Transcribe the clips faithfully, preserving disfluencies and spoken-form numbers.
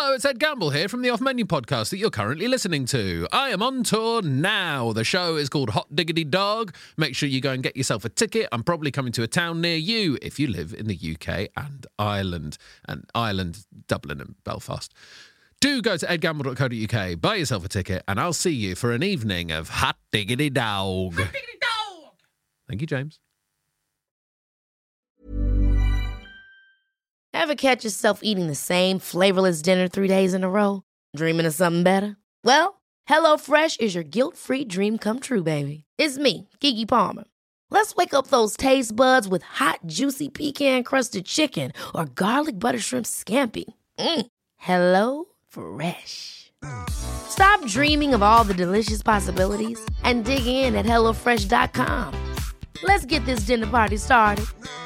Hello, it's Ed Gamble here from the Off Menu podcast that you're currently listening to. I am on tour now. The show is called Hot Diggity Dog. Make sure you go and get yourself a ticket. I'm probably coming to a town near you if you live in the U K and Ireland. And Ireland, Dublin and Belfast. Do go to ed gamble dot co dot uk, buy yourself a ticket, and I'll see you for an evening of Hot Diggity Dog. Hot Diggity Dog! Thank you, James. Ever catch yourself eating the same flavorless dinner three days in a row? Dreaming of something better? Well, HelloFresh is your guilt-free dream come true, baby. It's me, Keke Palmer. Let's wake up those taste buds with hot, juicy pecan-crusted chicken or garlic butter shrimp scampi. Mm. Hello Fresh. Stop dreaming of all the delicious possibilities and dig in at hello fresh dot com. Let's get this dinner party started.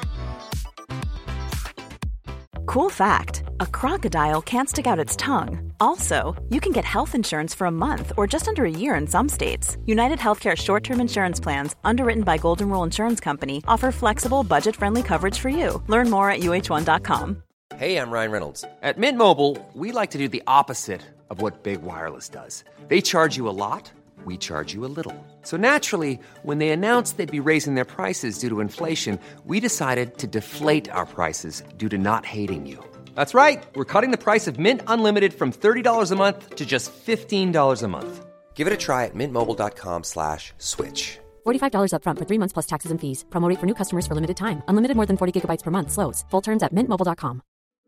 Cool fact, a crocodile can't stick out its tongue. Also, you can get health insurance for a month or just under a year in some states. United Healthcare short-term insurance plans, underwritten by Golden Rule Insurance Company, offer flexible, budget-friendly coverage for you. Learn more at U H one dot com. Hey, I'm Ryan Reynolds. At Mint Mobile, we like to do the opposite of what Big Wireless does. They charge you a lot, we charge you a little. So naturally, when they announced they'd be raising their prices due to inflation, we decided to deflate our prices due to not hating you. That's right. We're cutting the price of Mint Unlimited from thirty dollars a month to just fifteen dollars a month. Give it a try at mintmobile.com slash switch. forty-five dollars up front for three months plus taxes and fees. Promo rate for new customers for limited time. Unlimited more than forty gigabytes per month. Slows full terms at mint mobile dot com.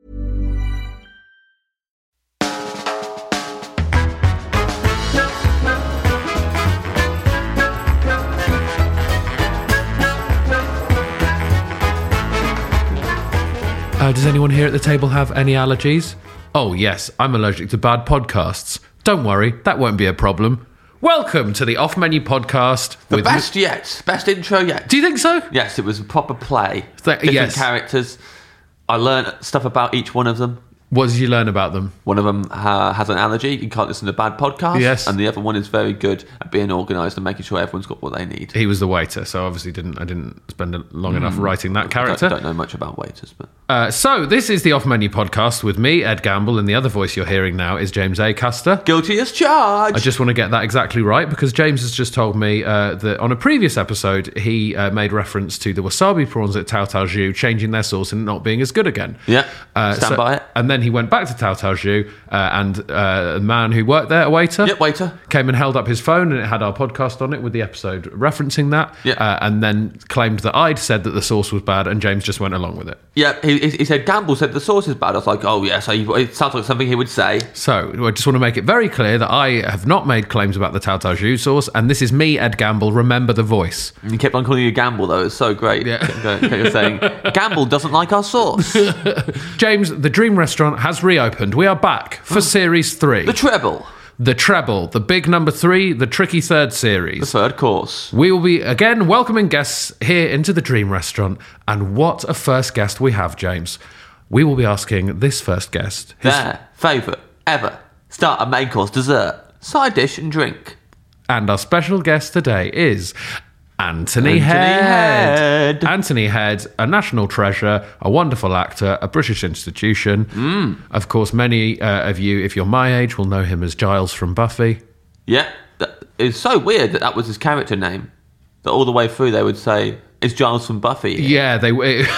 Uh, does anyone here at the table have any allergies? Oh yes, I'm allergic to bad podcasts. Don't worry, that won't be a problem. Welcome to the Off Menu podcast. The with best m- yet. Best intro yet. Do you think so? Yes, it was a proper play. Th- Different yes. characters. I learned stuff about each one of them. What did you learn about them? One of them uh, has an allergy. You can't listen to bad podcasts. Yes. And the other one is very good at being organised and making sure everyone's got what they need. He was the waiter, so obviously didn't I didn't spend long enough Mm. writing that character. I don't, don't know much about waiters, but Uh, so this is the Off Menu podcast with me, Ed Gamble, and the other voice you're hearing now is James Acaster. guilty as charged. I just want to get that exactly right because James has just told me uh, that on a previous episode he uh, made reference to the wasabi prawns at Tao Tao Zhu changing their sauce and not being as good again. Yeah, uh, stand so, by it. And then he went back to Tao Tao Zhu uh, and uh, a man who worked there, a waiter, Yep, waiter. came and held up his phone and it had our podcast on it with the episode referencing that, Yeah. uh, and then claimed that I'd said that the sauce was bad and James just went along with it. Yeah, he, he said Gamble said the sauce is bad. I was like, oh yes, yeah, so it sounds like something he would say. So I just want to make it very clear that I have not made claims about the Tao Tao Zhu sauce, and this is me, Ed Gamble. Remember the voice. And he kept on calling you Gamble, though. It's so great. Yeah. He was saying, Gamble doesn't like our sauce. James, the Dream Restaurant has reopened. We are back for series three. The treble. The treble, the big number three, the tricky third series. The third course. We will be again welcoming guests here into the Dream Restaurant, and what a first guest we have, James. We will be asking this first guest his Their favourite ever starter, main course, dessert, side dish and drink. And our special guest today is Anthony, Anthony Head. Head. Anthony Head, a national treasure, a wonderful actor, a British institution. Mm. Of course, many uh, of you, if you're my age, will know him as Giles from Buffy. Yeah, that, it's so weird that that was his character name. That all the way through they would say, "Is Giles from Buffy here?" Yeah, they. It,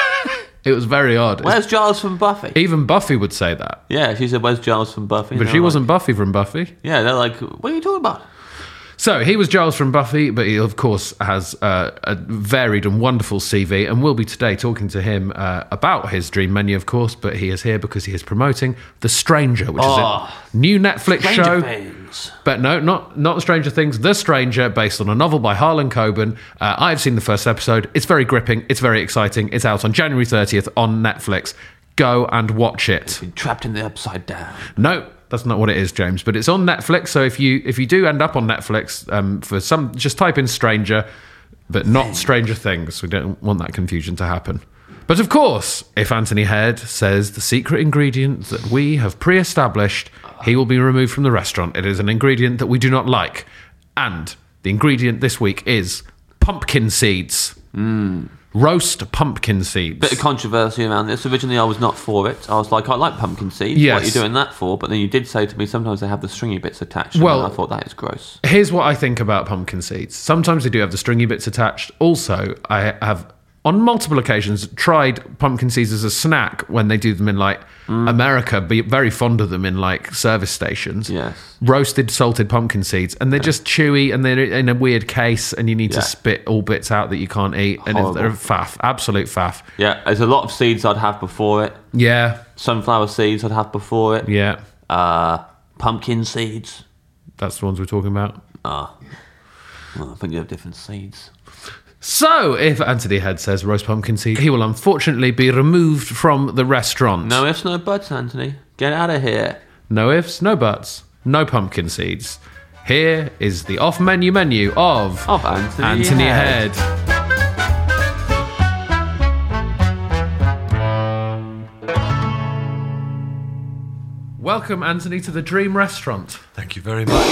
it was very odd. Where's Giles from Buffy? Even Buffy would say that. Yeah, she said, "Where's Giles from Buffy?" But And she they're wasn't like, Buffy from Buffy. Yeah, they're like, "What are you talking about?" So he was Giles from Buffy, but he, of course, has uh, a varied and wonderful C V, and we'll be today talking to him uh, about his dream menu, of course, but he is here because he is promoting The Stranger, which Oh, is a new Netflix Stranger show. Things. But no, not not Stranger Things, The Stranger, based on a novel by Harlan Coben. Uh, I've seen the first episode. It's very gripping. It's very exciting. It's out on January thirtieth on Netflix. Go and watch it. Been trapped in the upside down. No, that's not what it is, James. But it's on Netflix. So if you if you do end up on Netflix, um, for some, just type in Stranger, but not Stranger Things. We don't want that confusion to happen. But of course, if Anthony Head says the secret ingredient that we have pre-established, he will be removed from the restaurant. It is an ingredient that we do not like. And the ingredient this week is pumpkin seeds. Mm. roast pumpkin seeds. Bit of controversy around this. Originally, I was not for it. I was like, I like pumpkin seeds. Yes. What are you doing that for? But then you did say to me, sometimes they have the stringy bits attached. Well- and I thought that is gross. Here's what I think about pumpkin seeds. Sometimes they do have the stringy bits attached. Also, I have, on multiple occasions, tried pumpkin seeds as a snack when they do them in, like, mm. America, be very fond of them in, like, service stations. Yes. Roasted, salted pumpkin seeds. And they're just chewy and they're in a weird case and you need Yeah. to spit all bits out that you can't eat. And Horrible. they're a faff. Absolute faff. Yeah, there's a lot of seeds I'd have before it. Yeah. Sunflower seeds I'd have before it. Yeah. Uh, pumpkin seeds. That's the ones we're talking about. Ah. Well, I think you have different seeds. So, if Anthony Head says roast pumpkin seed, he will unfortunately be removed from the restaurant. No ifs, no buts, Anthony. Get out of here. No ifs, no buts, no pumpkin seeds. Here is the off-menu menu of, Of Anthony, Anthony Head. Head. Welcome, Anthony, to the Dream Restaurant. Thank you very much.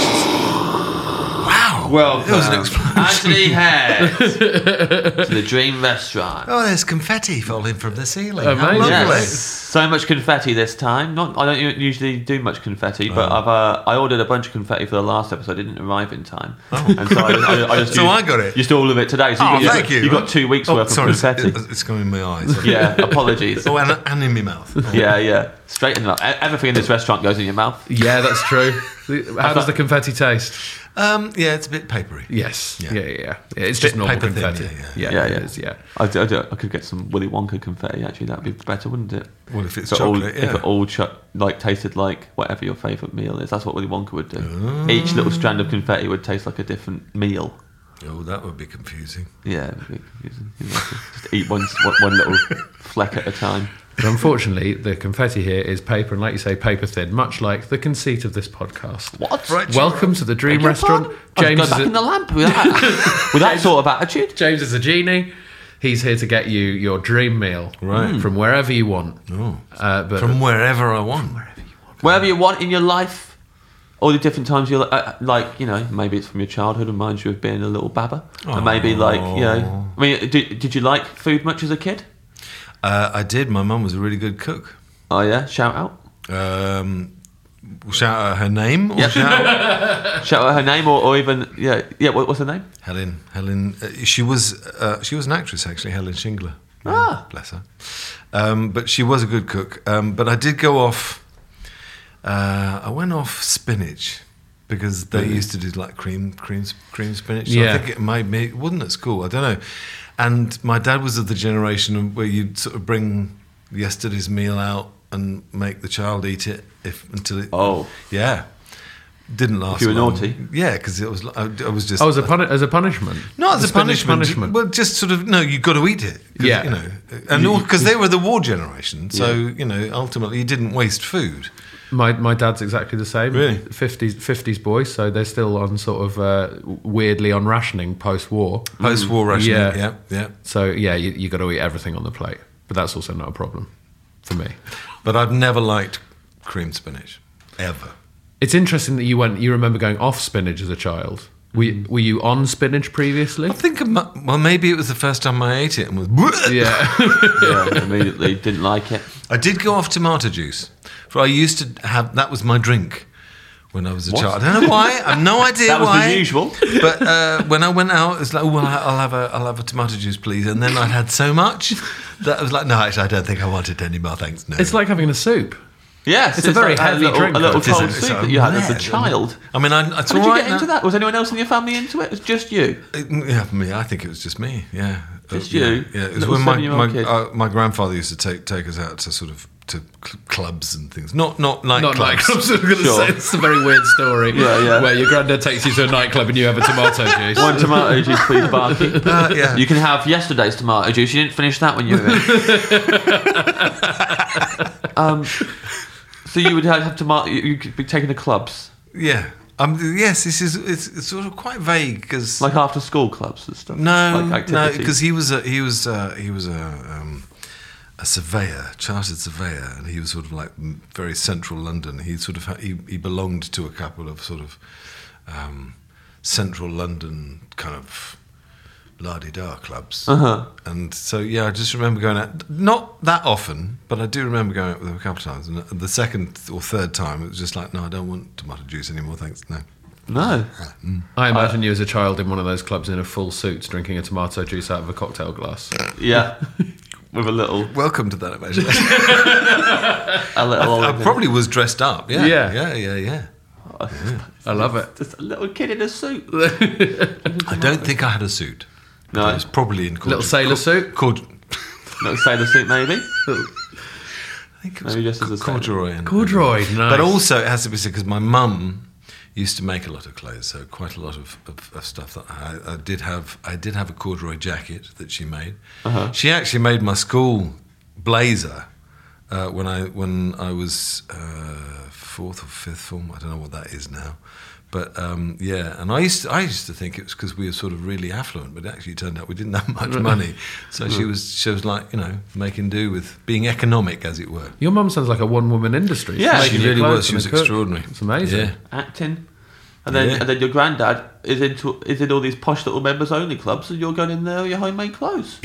Wow. Well, it was an explosion. Anthony Head to the Dream Restaurant. Oh, there's confetti falling from the ceiling. Amazing. How lovely. Yes. So much confetti this time. Not, I don't u- usually do much confetti, but I've uh, I ordered a bunch of confetti for the last episode. It didn't arrive in time, Oh. and so I, I, I just So used, I got it. Used all of it today. So Oh, you got, thank you. You got two weeks Oh, worth sorry, of confetti. It's, it's going in my eyes. Yeah, apologies. Oh, and, and in my mouth. Oh. Yeah, yeah. Straight in the mouth. E- Everything in this restaurant goes in your mouth. Yeah, that's true. How does the confetti taste? Um, yeah, it's a bit papery. Yes. Yeah, Yeah. yeah, yeah. yeah it's just Bit normal paper thin, confetti. yeah, yeah, Yeah, it yeah. is, yeah. I, do, I, do, I could get some Willy Wonka confetti. Actually, that'd be better, wouldn't it? Well, if it's If it all, chocolate, if yeah. it all ch- like tasted like whatever your favourite meal is, that's what Willy Wonka would do. Each little strand of confetti would taste like a different meal. Oh, that would be confusing. Yeah, it'd be confusing. You'd have to just eat one, one, one little fleck at a time. But unfortunately, the confetti here is paper, and like you say, paper thin, much like the conceit of this podcast. What? Right, Welcome to the Dream Beg your Restaurant. pardon? I'd James go is, back a, in the lamp with that, with that sort of attitude. James is a genie. He's here to get you your dream meal Right. from wherever you want. Oh. Uh, but From wherever I want. Wherever you want in your life, all the different times you're uh, like, you know, maybe it's from your childhood, reminds you of being a little babba, and maybe like, you know, I mean, did, did you like food much as a kid? Uh, I did. My mum was a really good cook. Oh yeah, shout out. Um, shout out her name or Yep. shout out Shout out her name, or, or even yeah, yeah. What, what's her name? Helen. Helen. Uh, she was uh, she was an actress actually. Helen Shingler. Ah. bless her. Um, but she was a good cook. Um, but I did go off. Uh, I went off spinach because they used to do like cream cream cream spinach. So Yeah. I think it made me. It wasn't at school. I don't know. And my dad was of the generation of where you'd sort of bring yesterday's meal out and make the child eat it if until it. Oh. Yeah. Didn't last. If you were long. naughty? Yeah, because it was. I, I was just. oh, as a, puni- as a punishment? Not as The a spinach punishment, punishment. Well, just sort of no. You got to eat it. 'Cause, Yeah. you know, and because they were the war generation, so you know, ultimately, you didn't waste food. My my dad's exactly the same. Really? fifties fifties boy, so they're still on sort of uh, weirdly on rationing post-war. Post-war rationing. Yeah. Yeah, yeah. So yeah, you, you got to eat everything on the plate, but that's also not a problem for me. But I've never liked creamed spinach ever. It's interesting that you went. You remember going off spinach as a child. Were you, were you on spinach previously? I think, I mu- well, maybe it was the first time I ate it and was. Yeah. Yeah, immediately didn't like it. I did go off tomato juice. For I used to have that was my drink when I was a What? child. I don't know why. I have no idea That was why. the usual. But uh, when I went out, it's like, oh, well, I'll have a, I'll have a tomato juice, please. And then I'd had so much that I was like, no, actually, I don't think I want it anymore. Thanks. No. It's like having a soup. Yes, It's a very like heavy little, drink, A little though. cold It's a- it's soup a that you had as a red, child. I mean, I, it's How did all you right get into now. that? Was anyone else in your family into it? It was just you. Uh, Yeah, me. I think it was just me. Yeah, Just Uh, yeah, you? Yeah, it was Little when my seven-year-old my, kid? uh, my grandfather used to take take us out to sort of to cl- clubs and things. Not not Not nightclubs. nightclubs. I was going to Sure. say it's a very weird story. Yeah, yeah. Where your granddad takes you to a nightclub and you have a tomato juice. One tomato juice, please, Barky. Uh, yeah. You can have yesterday's tomato juice. You didn't finish that when you were in. um, so you would have, have tomato. You you could be taking to clubs, Yeah. Um, yes, this is it's, it's sort of quite vague because like after school clubs and stuff. no, like no, activities. because he was a, he was uh, he was a um, a surveyor, chartered surveyor, and he was sort of like m- very central London. He sort of ha- he he belonged to a couple of sort of um, central London kind of la-di-da clubs. Uh-huh. And so, yeah, I just remember going out, not that often, but I do remember going out with them a couple of times. And the second or third time, it was just like, no, I don't want tomato juice anymore, thanks, no. No. I imagine you as a child in one of those clubs in a full suit drinking a tomato juice out of a cocktail glass. Yeah. With a little... Welcome to that imagination. a little I, I probably was dressed up, yeah. Yeah. Yeah, yeah, yeah. yeah. I love it. Just a little kid in a suit. I don't think I had a suit. No. I was probably in... Little sailor suit? Cord- Little sailor suit, maybe? I think it was Maybe just as a sailor. corduroy. And, Corduroy, nice. But also, it has to be said, because my mum used to make a lot of clothes, so quite a lot of, of, of stuff that I, I did have. I did have a corduroy jacket that she made. Uh-huh. She actually made my school blazer uh, when I when I was uh, fourth or fifth form. I don't know what that is now, but um, yeah. And I used to, I used to think it was because we were sort of really affluent, but it actually turned out we didn't have much money. So she was she was like you know making do with being economic, as it were. Your mum sounds like a one-woman industry. Yeah, She's She making really your clothes was. She and was a cook. extraordinary. It's amazing. Yeah. Acting. And then Yeah. and then your granddad is into is in all these posh little members only clubs, and you're going in there with your homemade clothes.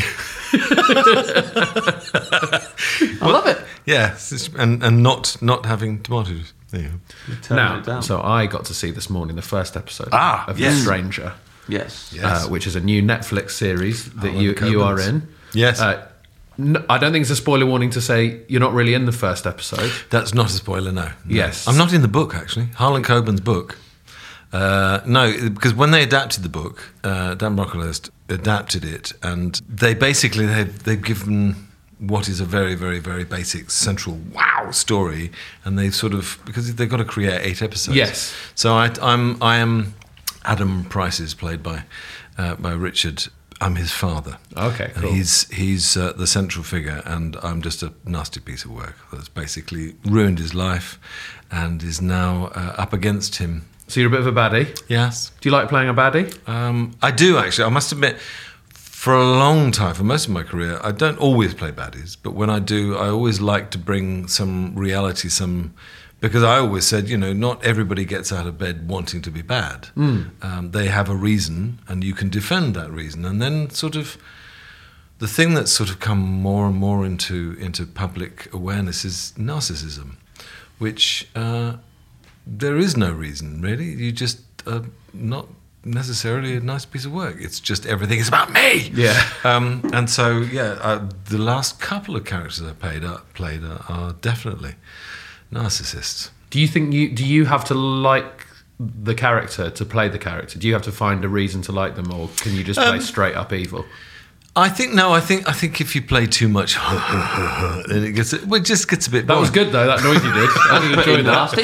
I love it. Yeah, it's- and and not not having tomatoes. There you go. Turning Now, it down. so I got to see this morning the first episode Ah, of yes. The Stranger, yes. Yes. uh, which is a new Netflix series that Alan you you are Coburn's. in. Yes. Uh, no, I don't think it's a spoiler warning to say you're not really in the first episode. That's not a spoiler, no. No. Yes. I'm not in the book, actually. Harlan Coburn's book. Uh, no, because when they adapted the book, uh, Dan Brocklehurst adapted it, and they basically, they've, they've given what is a very, very, very basic central wow story, and they've sort of, because they've got to create eight episodes. Yes. So I, I'm, I am, Adam Price is played by, uh, by Richard. I'm his father. Okay, And cool. he's he's uh, the central figure, and I'm just a nasty piece of work that's basically ruined his life, and is now uh, up against him. So you're a bit of a baddie. Yes, Do you like playing a baddie? um, I do actually. I must admit, for a long time, for most of my career, I don't always play baddies, but when I do, I always like to bring some reality, some. Because I always said, you know, not everybody gets out of bed wanting to be bad. Mm. Um, they have a reason, and you can defend that reason. And then sort of the thing that's sort of come more and more into, into public awareness is narcissism, which uh, there is no reason, really. You just are not necessarily a nice piece of work. It's just everything is about me. Yeah. Um, and so, yeah, uh, the last couple of characters I played are, played are, are definitely narcissists. Do you think you do you have to like the character to play the character? Do you have to find a reason to like them, or can you just play Um, straight up evil? I think no. I think I think if you play too much, then it gets well, it just gets a bit. That was boring. good though. That noise you did. I did enjoy Pretty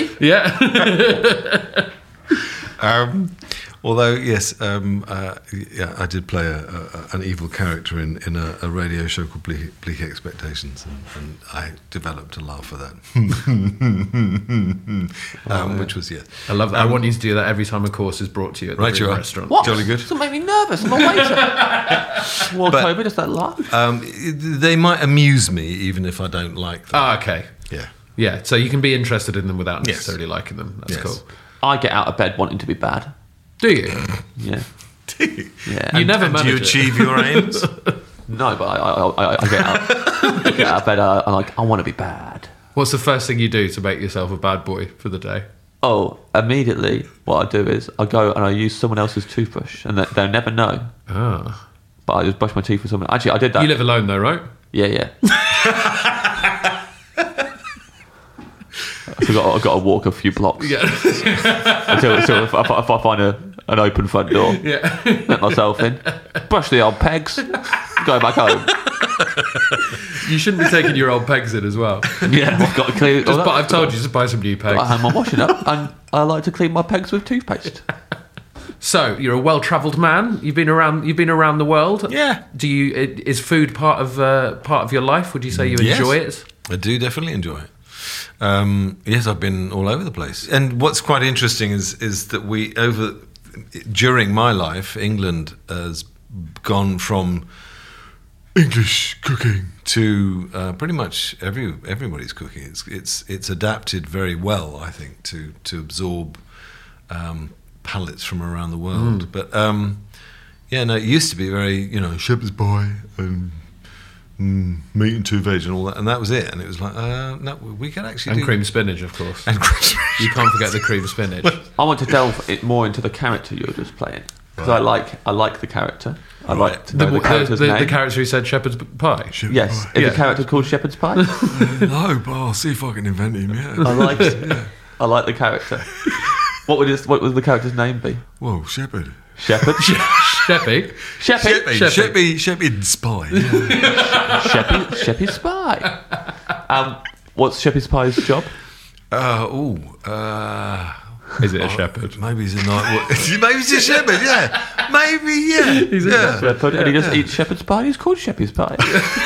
that. nasty. Yeah. Um, although yes, um, uh, yeah, I did play a, a, an evil character in, in a, a radio show called Bleak, Bleak Expectations, and, and I developed a laugh for that, um, which was yes. I love that. I want you to do that every time a course is brought to you at the Right, you Dream are. restaurant. What? Jolly good. Doesn't make me nervous. I'm a waiter. Well, But- Toby, does that laugh? Um, they might amuse me even if I don't like them. Ah, okay. yeah. Yeah, so you can be interested in them without Yes. necessarily liking them. That's Yes. cool. I get out of bed wanting to be bad. Do you? Yeah. Yeah. Yeah. You never and do you manage it. achieve your aims? No, but I, I, I, I get out. I get out of bed. I, I'm like, I want to be bad. What's the first thing you do to make yourself a bad boy for the day? Oh, immediately, what I do is I go and I use someone else's toothbrush, and they- they'll never know. Ah. But I just brush my teeth with someone. Actually, I did that. You live alone though, right? Yeah, yeah. So I've got, I've got to walk a few blocks Yeah. until, until if, I, if I find a, an open front door, yeah. let myself in, brush the old pegs, go back home. You shouldn't be taking your old pegs in as well. Yeah, I've got to clean. Just, but I've told you to buy some new pegs. I have my washing up, and I like to clean my pegs with toothpaste. So you're a well-travelled man. You've been around. You've been around the world. Yeah. Do you? Is food part of uh, part of your life? Would you say you Yes. enjoy it? I do definitely enjoy it. Um, yes, I've been all over the place. And what's quite interesting is is that we over during my life, England has gone from English cooking to uh, pretty much every everybody's cooking. It's it's it's adapted very well, I think, to to absorb um, palates from around the world. But um, Yeah, no, it used to be very, you know, shepherd's pie and mm, meat and two veg and all that, and that was it. And it was like, uh, no, we could actually And do... cream spinach, of course. And cream You can't forget the cream spinach. I want to delve it more into the character you're just playing because I like I like the character. I Right. like to know The, the, the, character's the, name. the character who said shepherd's pie. Shepherd's Yes, pie. is Yeah. the character called Shepherd's Pie? No, but I'll see if I can invent him, yeah. I like I like the character. What would his, what would the character's name be? Whoa, shepherd. Shepherd. Sheppy. Shepherd. Shepherd. Shepherd. Shepherd spy. Yeah. Shepherd. Shepherd Spy. Um, what's Shepherd Pie's job? uh, oh, uh... Is it a shepherd? Maybe he's a night. Maybe he's a shepherd. Yeah, maybe. Yeah, He's a yeah. Shepherd, and he just eats shepherd's pie. He's called Shepherd's Pie.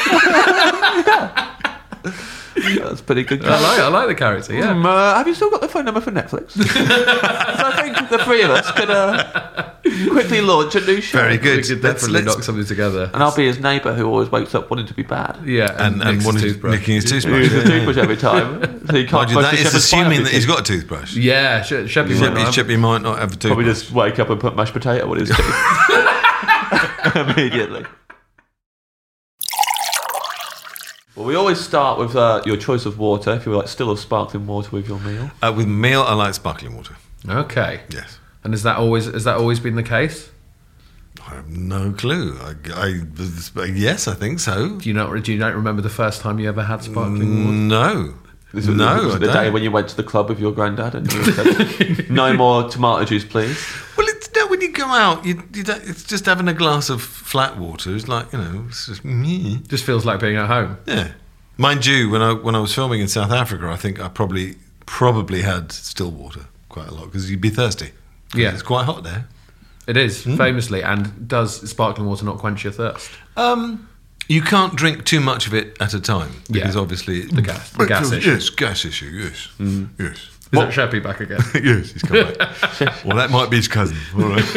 That's pretty good. I like, I like the character, yeah. Um, uh, have you still got the phone number for Netflix? So I think the three of us could uh, quickly launch a new show. Very We good. could Let's- definitely let's- knock something together. And I'll be his neighbour who always wakes up wanting to be bad. Yeah, and and nicks one his is toothbrush. licking his He toothbrush. uses a Yeah, toothbrush every time. So he can't Mind you, brush that the is shepherd's pie assuming every that he's teeth. got a toothbrush. Yeah, Sh- Sheppy might Sheppy, not. Sheppy might not have a toothbrush. Probably just wake up and put mashed potato on his teeth immediately. Well, we always start with uh, your choice of water. If you like still or sparkling water with your meal. Uh, with meal, I like sparkling water. Okay. Yes. And has that always has that always been the case? I have no clue. I, I, yes, I think so. Do you not do you not remember the first time you ever had sparkling water? No. This was, no, this was I the don't. day when you went to the club with your granddad and you said, "No more tomato juice, please." Well, it's no, when you go out, you, you don't, it's just having a glass of flat water. It's like, you know, it's just, mm, Just feels like being at home. yeah. Mind you, when I when I was filming in South Africa, I think I probably probably had still water quite a lot because you'd be thirsty. Yeah. It's quite hot there. It is, famously, and does sparkling water not quench your thirst? Um, you can't drink too much of it at a time because Yeah. obviously The gas- the gas issue. Yes, gas issue. Yes, yes, Is that Sheppy back again? yes. He's come back. Well, that might be his cousin. All right.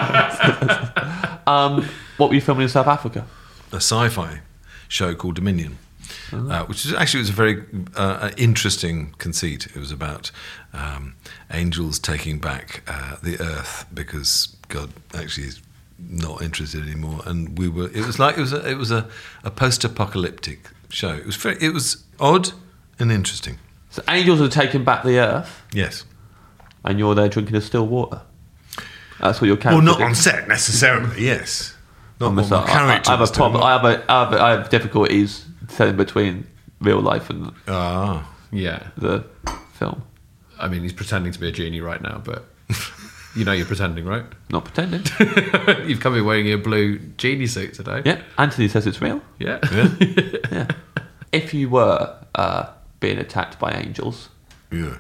Um, what were you filming in South Africa? A sci-fi show called Dominion. Uh, which is actually was a very uh, interesting conceit. It was about um, angels taking back uh, the earth because God actually is not interested anymore, and we were. It was like it was a, it was a, a post-apocalyptic show. It was very, it was odd and interesting. So angels are taking back the earth, Yes. and you're there drinking a still water. That's what your character. Well, not did. on set necessarily. Yes. Not I'm what sorry, my character I, I, I have was a problem. doing. I have, a, I, have a, I have difficulties telling between real life and Ah. Yeah. the film. I mean, he's pretending to be a genie right now, but you know you're pretending, right? Not pretending. You've come in wearing your blue genie suit today. Yeah, Anthony says it's real. Yeah. Yeah. If you were uh, being attacked by angels, Yeah.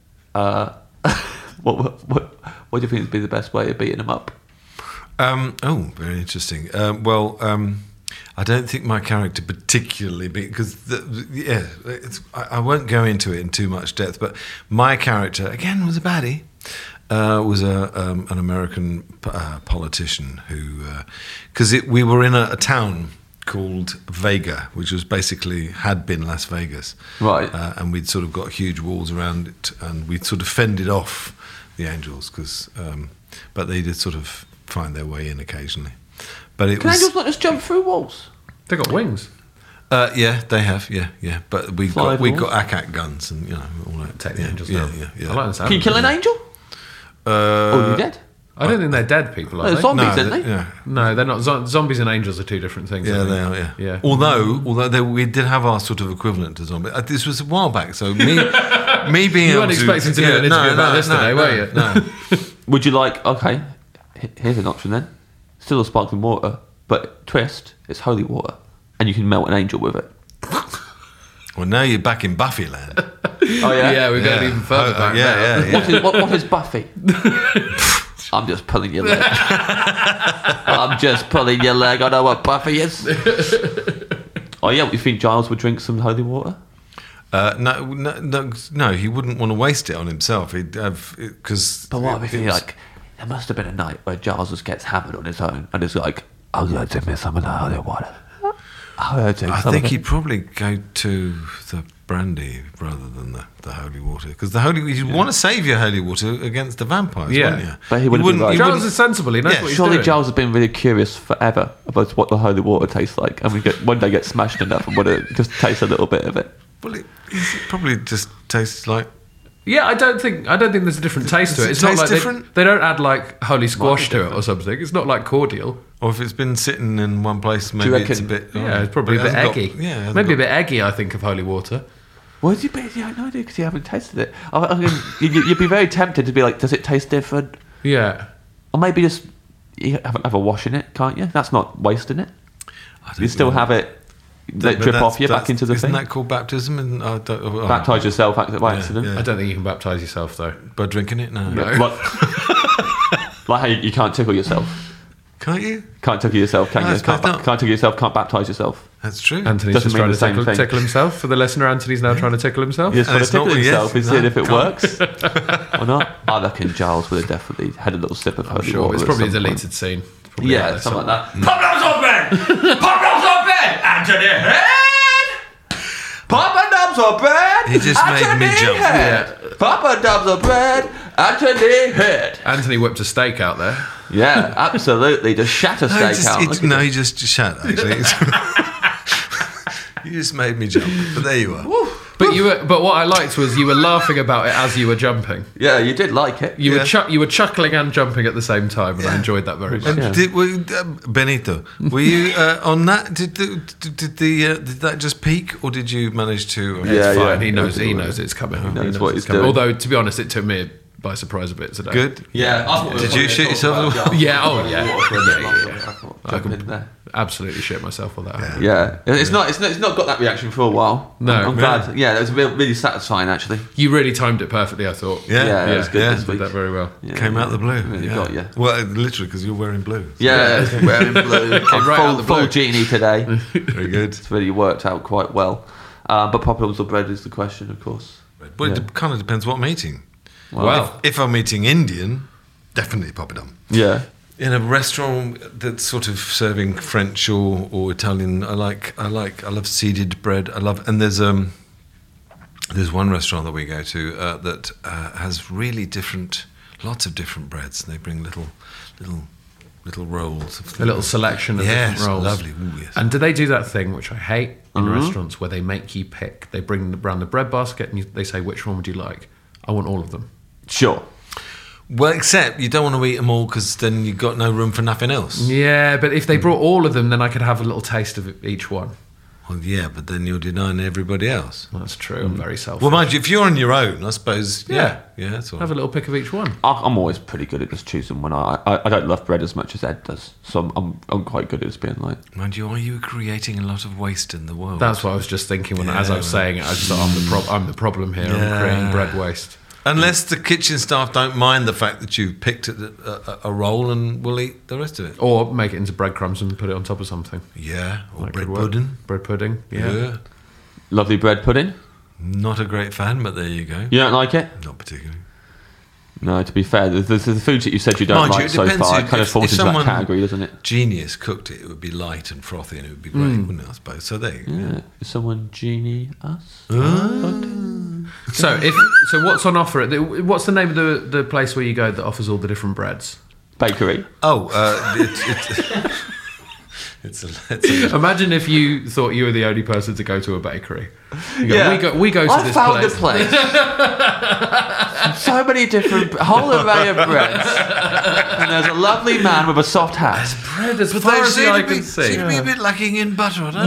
uh, what, what what what do you think would be the best way of beating them up? Um, oh, very interesting. Um, well, um, I don't think my character particularly, because the, the, yeah, it's, I, I won't go into it in too much depth. But my character again was a baddie. Uh, was a um, an American uh, politician who, because uh, we were in a, a town called Vega, which was basically had been Las Vegas, Right. Uh, and we'd sort of got huge walls around it, and we'd sort of fended off the angels because, um, but they did sort of find their way in occasionally. But it Can was angels not just jump through walls? They got wings. uh, yeah, they have, yeah, yeah. But we Fly got we balls? got A C A C guns and you know all that. Take the yeah, angels yeah, down. yeah, yeah. I like the sound. Can you kill an angel? Uh, Oh, you're dead. I don't think they're dead people, are They're they? zombies, no, aren't they- they? yeah. No, they're not. Zo- zombies and angels are two different things. I Yeah, think. they are. Yeah, Yeah. Although, although they, we did have our sort of equivalent to zombie. Uh, this was a while back, so me, me being You able weren't to, expecting to do an interview about this today, were you? No. Would you like? Okay, h- here's an option then. Still a sparkling water, but twist. It's holy water, and you can melt an angel with it. Well, now you're back in Buffy land. Oh yeah. Yeah, we're going Yeah. even further Oh, back. yeah, now. yeah, yeah. What is, what, what is Buffy? I'm just pulling your leg. I'm just pulling your leg. I know what Buffy is. Oh yeah, you think Giles would drink some holy water? Uh, no, no, no, no, he wouldn't want to waste it on himself. He'd have because. But what if you like? There must have been a night where Giles just gets hammered on his own, and it's like, "I'll go take me some of the holy water." I'll take I some think of it. he'd probably go to the brandy rather than the, the holy water, because the holy you yeah. want to save your holy water against the vampires, yeah. wouldn't you? But he wouldn't. Right. Giles is sensible. He knows yeah. what he's Surely doing. Giles has been really curious forever about what the holy water tastes like, and we get one day get smashed enough and want to just taste a little bit of it. Well, it, it probably just tastes like. Yeah, I don't think I don't think there's a different taste Does to it. it It's taste not like different? They, they don't add like holy squash to it or something. It's not like cordial. Or if it's been sitting in one place, maybe reckon- it's a bit. Oh, Yeah, it's probably a but it bit hasn't eggy. got- yeah, it hasn't maybe a got- bit eggy. I think of holy water. Would you be? Yeah, I have no idea because you haven't tasted it. I, I mean, you, you'd be very tempted to be like, does it taste different? Yeah. Or maybe just you have, have a wash in it, can't you? That's not wasting it. I don't You still know. have it let But drip that's- off you back that's- into the Isn't thing. that called baptism? And I don't, oh, Baptise yourself by accident. yeah. I don't think you can baptise yourself though. by drinking it. No, No. Like, like how you, you can't tickle yourself. can't you? Can't tickle yourself, can No, you? it's Can't, not. ba- can't tickle yourself, can't baptise yourself. That's true. Anthony's Doesn't just mean trying the to same tickle, thing. tickle himself. For the listener, Anthony's now trying to tickle himself. You just And want it's to tickle not- yes, yourself and see no, if it can't. works or not. I reckon Giles would have definitely had a little sip of I'm holy sure water. it's at probably a some point. deleted scene. Probably Yeah, like something like that. Pop Doms on bread! Pop Doms on bread! Anthony Head! Papa Doms on bread! He just made me Anthony jump. Head! Papa Doms on bread! Anthony Head! Anthony whipped a steak out there. Yeah, absolutely. Just shatter No, steak he just, out. he- Look at no, it. he just, just shut. Actually, you just made me jump. But there you are. But you were, but what I liked was you were laughing about it as you were jumping. Yeah, you did like it. You Yeah. were chu- you were chuckling and jumping at the same time, and I enjoyed that very much. And Yeah. did, were, you- uh, Benito, were you uh, on that? Did the, did the uh, did that just peak, or did you manage to? Uh, Yeah, It's fine. yeah. He knows. He knows it's coming. He knows what it's he's coming. doing. Although, to be honest, it took me by surprise a bit today. Good. Yeah. Did you shoot yourself? Yeah. Oh, yeah. Yeah, yeah, yeah. I Jump could in there. absolutely shit myself with that. Yeah, it's not. It's not. It's not got that reaction for a while. No. I'm, I'm glad. Yeah, it was really, really satisfying actually. You really timed it perfectly. I thought. Yeah, Yeah, it was good yeah. this Did week. that very well. Yeah, Came out the blue. Really yeah. got you. Well, literally, because you're wearing blue. Yeah, wearing blue. I'm right out full, the full blue. genie today. Very good. It's really worked out quite well. Uh, but populace or bread is the question, of course. Well, it Yeah. de- kind of depends what I'm eating. Wow. If I'm eating Indian, definitely poppadom. Yeah. In a restaurant that's sort of serving French or, or Italian, I like I like I love seeded bread. I love and there's um there's one restaurant that we go to uh, that uh, has really different, lots of different breads. They bring little little little rolls. Of A little selection of yes, different rolls. lovely. Ooh, yes. And do they do that thing which I hate in Mm-hmm. restaurants where they make you pick? They bring around the bread basket and you, they say, which one would you like? I want all of them. Sure. Well, except you don't want to eat them all because then you've got no room for nothing else. Yeah, but if they brought all of them, then I could have a little taste of each one. Well, yeah, but then you're denying everybody else. That's true. I'm very selfish. Well, mind you, if you're on your own, I suppose. Yeah, yeah, that's all. Have a little pick of each one. I- I'm always pretty good at just choosing one. I, I I don't love bread as much as Ed does, so I'm I'm, I'm quite good at just being like. Mind you, are you creating a lot of waste in the world? That's what I was just thinking when, as I was Yeah. saying it. I just thought I'm the, prob- I'm the problem here. I'm Yeah. creating bread waste. Unless the kitchen staff don't mind the fact that you picked a, a, a roll and will eat the rest of it. Or make it into breadcrumbs and put it on top of something. Yeah, or That bread could work. pudding. Bread pudding. Yeah. Yeah. Lovely bread pudding. Not a great fan, but there you go. You don't like it? Not particularly. No, to be fair, the, the, the foods that you said you don't Mind you, like it so depends far, if- it kind of if- falls if into that someone- category, doesn't it? Genius cooked it, it would be light and frothy and it would be great, Mm. wouldn't it, I suppose? So there you go. Yeah. Is someone genie us? So if so, what's on offer? At the, what's the name of the, the place where you go that offers all the different breads? Bakery. Oh, uh, it's, it's, it's, a, it's a... Imagine if you thought you were the only person to go to a bakery. You go, Yeah. We go. We go to I this found place. a place. So many different, a whole array of breads, and there's a lovely man with a soft hat. Bread as But far they as the seem eye to, be, can see. seem to be a bit lacking in butter. I don't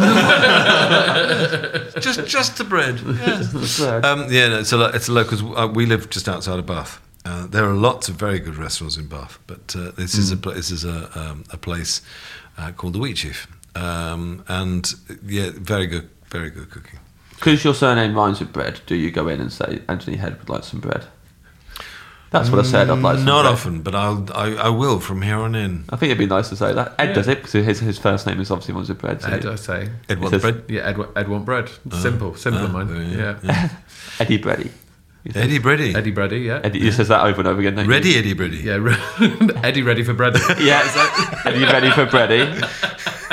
know. just, just the bread. Yeah. Um, yeah, no, it's a lo- it's a local. Uh, we live just outside of Bath. Uh, there are lots of very good restaurants in Bath, but uh, this is a pla- this is a um, a place uh, called the Wheat Chief, um, and yeah, very good, very good cooking. Because your surname rhymes with bread, do you go in and say, Anthony Head would like some bread? That's what I said, I'd like some Not bread. often, but I'll I, I will from here on in. I think it'd be nice to say that. Ed does it, because his, his first name is obviously ones with bread. So Ed, I say. Ed He want says- bread. Yeah, Ed, Ed want bread. Simple, simple uh, of mine. yeah, Yeah. Eddie Bready. He says- Eddie Breddy. Eddie Bready. Yeah. Eddie, he says that over and over again. don't you? Ready Eddie Breddy. Yeah. Eddie ready for bread. Yeah, Eddie ready for bready.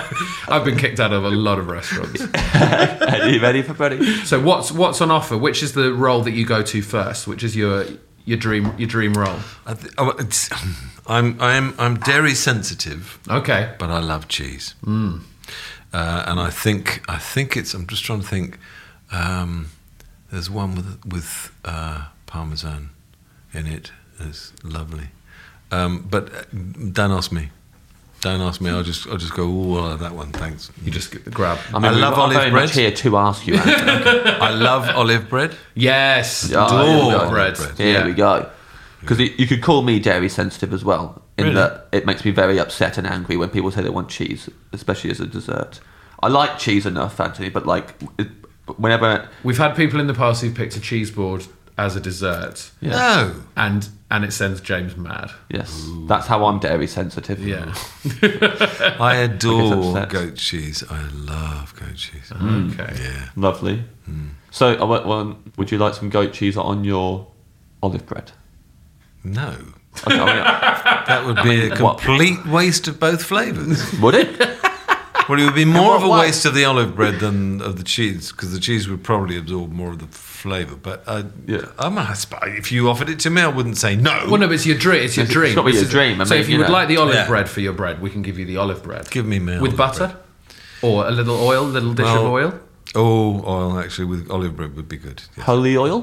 I've been kicked out of a lot of restaurants. Are you ready for Brady? So what's what's on offer? Which is the role that you go to first? Which is your your dream your dream role? I th- oh, it's, I'm I'm I'm dairy sensitive. Okay. But I love cheese. Mm. Uh, and I think I think it's. I'm just trying to think. Um, there's one with with uh, parmesan in it. It's lovely. Um, but uh, don't ask me. Don't ask me. I'll just I'll just go. Oh, that one. Thanks. You just get the grab. I, mean, I love we're olive very bread. Much here to ask you. I love olive bread. Yes. Oh, Adore here we go. bread. Here Yeah. we go. Because you could call me dairy sensitive as well, in Really? that it makes me very upset and angry when people say they want cheese, especially as a dessert. I like cheese enough, Anthony, but like it, whenever We've had people in the past who've picked a cheese board as a dessert, yeah. No. and and it sends James mad. Yes, that's how I'm dairy sensitive. Yeah. I adore upset. goat cheese. I love goat cheese. Okay. Yeah. Lovely. So, uh, well, well, would you like some goat cheese on your olive bread? No. Okay, I mean, That would be a what- complete waste of both flavours. would it? Well, it would be more what of a way? waste of the olive bread than of the cheese, because the cheese would probably absorb more of the flavour. But I, Yeah. I'm a, if you offered it to me, I wouldn't say no. Well, no, but it's your dream. It's your It's- dream. it's gotta be This your is- dream. I So mean, if you, you would know. like the olive Yeah. bread for your bread, we can give you the olive bread. Give me my with olive butter, bread. or a little oil, a little dish of Well, oil. Oh, oil actually with olive bread would be good. Yes. Holy oil?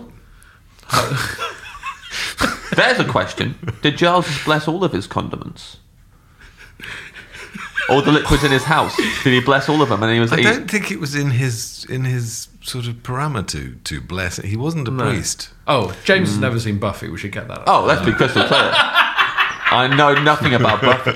There's a question. Did Giles just bless all of his condiments? All the liquids in his house? Did he bless all of them? And he was I eating? don't think it was in his in his sort of parameter to, to bless it. He wasn't a priest. Oh, James has never seen Buffy. We should get that. Oh, let's be crystal clear. I know nothing about Buffy.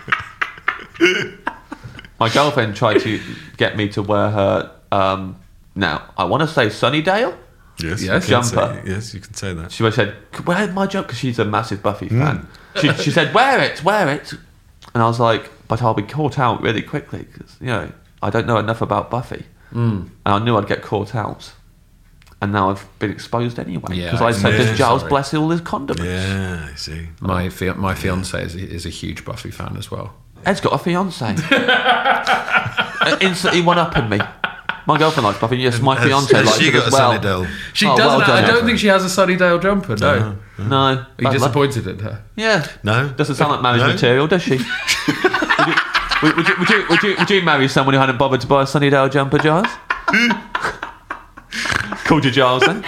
My girlfriend tried to get me to wear her. Um, now I want to say Sunnydale. Yes, Yes. you can Jumper. say- yes, you can say that. She said, "Wear my jumper," because she's a massive Buffy fan. She, she said, "Wear it, wear it," and I was like, "But I'll be caught out really quickly because you know I don't know enough about Buffy, mm. and I knew I'd get caught out." And now I've been exposed anyway Yeah, because I said, yeah, "Does Giles sorry. bless all his condiments?" Yeah, I see. My fi- my fiance is, is a huge Buffy fan as well. Ed's got a fiance. uh, instantly one up in me. My girlfriend likes Buffy. Yes, my Has- fiance has likes she it got as a well. Sunnydale? She Oh, doesn't. well done, I don't Edward. think she has a Sunnydale jumper. No. No, Are you bad luck. disappointed in her? Yeah, No. Doesn't sound like marriage No. material, does she? would, you, would, would, you, would, you, would, you, would you marry someone who hadn't bothered to buy a Sunnydale jumper, Giles? Called you Giles then?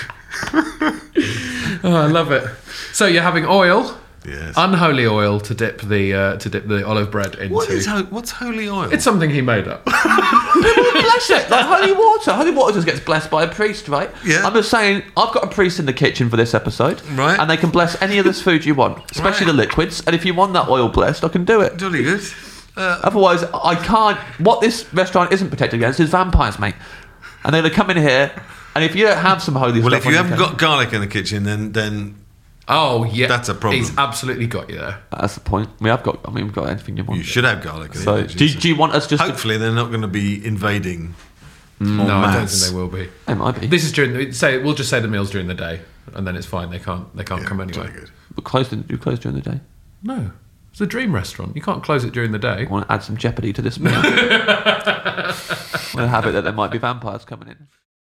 Oh, I love it. So you're having oil, Yes. unholy oil, to dip the uh, to dip the olive bread into. What is ho- what's holy oil? It's something he made up. Bless it, like holy water. Holy water just gets blessed by a priest, right? Yeah. I'm just saying, I've got a priest in the kitchen for this episode. Right. And they can bless any of this food you want, especially Right. the liquids. And if you want that oil blessed, I can do it. jolly good. Otherwise, I can't. What this restaurant isn't protected against is vampires, mate. And they're going to come in here, and if you don't have some holy Well, stuff if on you your haven't cake- got garlic in the kitchen, then then Oh yeah, That's a problem. He's absolutely got you there. That's the point. We have got. I mean, we've got anything you want. you should have garlic in So, the kitchen. do, do you want us just? To, Hopefully, they're not going to be invading. No, I don't mass. think they will be. it might be. This is during. The, say we'll just say the meals during the day, and then it's fine. They can't. They can't Yeah, come anyway. jolly good. We're closed. In, you close during the day. No, it's a dream restaurant. You can't close it during the day. I want to add some jeopardy to this meal. We'll have it that there might be vampires coming in.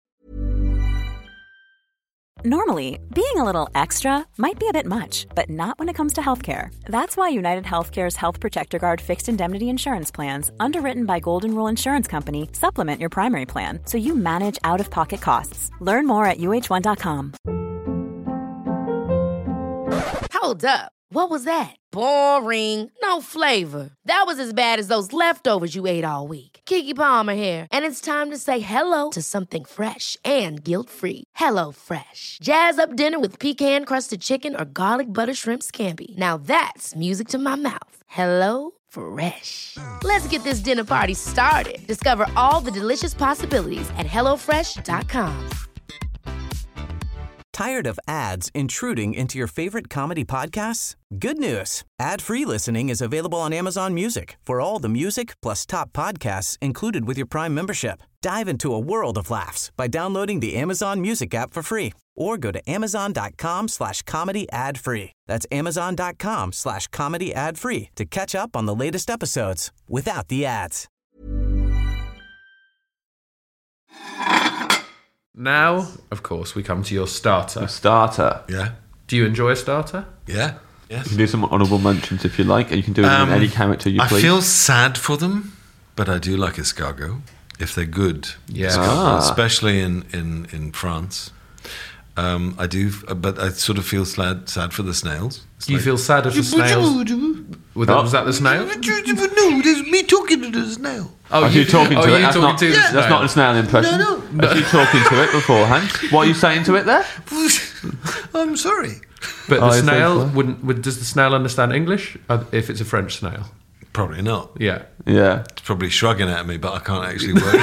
Normally, being a little extra might be a bit much, but not when it comes to healthcare. That's why United Healthcare's Health Protector Guard fixed indemnity insurance plans, underwritten by Golden Rule Insurance Company, supplement your primary plan so you manage out-of-pocket costs. Learn more at U H one dot com. Hold up. What was that? Boring. No flavor. That was as bad as those leftovers you ate all week. Keke Palmer here, and it's time to say hello to something fresh and guilt-free. Hello Fresh. Jazz up dinner with pecan-crusted chicken or garlic butter shrimp scampi. Now that's music to my mouth. Hello Fresh. Let's get this dinner party started. Discover all the delicious possibilities at hello fresh dot com. Tired of ads intruding into your favorite comedy podcasts? Good news. Ad-free listening is available on Amazon Music for all the music plus top podcasts included with your Prime membership. Dive into a world of laughs by downloading the Amazon Music app for free or go to amazon.com slash comedy ad free. That's amazon.com slash comedy ad free to catch up on the latest episodes without the ads. Now, of course, we come to your starter. Starter. Yeah. Do you enjoy a starter? Yeah. Yes. You can do some honourable mentions if you like, and you can do it Um, in any character you I please. feel sad for them, but I do like escargot if they're good. Yeah. escargot, Ah. especially in in in France. Um, I do, but I sort of feel sad sad for the snails. It's Do you like- feel sad for snails? Was that, was that the snail? No, there's me talking to the snail. Oh, Are you talking oh, to it? you That's, talking not, to the that's snail. not a snail impression. No, Are you talking to it beforehand? What are you saying to it there? I'm sorry. But Oh, the I snail think so. wouldn't. Would, does the snail understand English uh, if it's a French snail? Probably not. Yeah. Yeah. It's probably shrugging at me, but I can't actually work.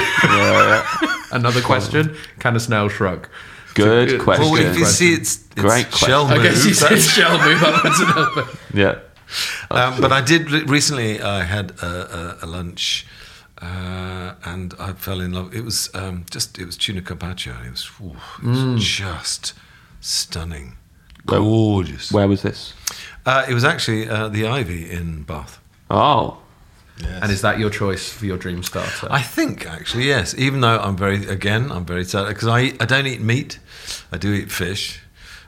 Another question: can a snail shrug? Good Good. question. Well, if you see its, its Great question. shell I move, guess you said that's- shell move upwards and upwards. Yeah. Um, but I did re- recently. I had a, a, a lunch, uh, and I fell in love. It was um, just it was tuna carpaccio. It was, ooh, it was Mm. just stunning, Where- gorgeous. Where was this? Uh, it was actually uh, the Ivy in Bath. Oh. Yes. And is that your choice for your dream starter? I think actually yes. Even though I'm very again I'm very sad because I I don't eat meat. I do eat fish.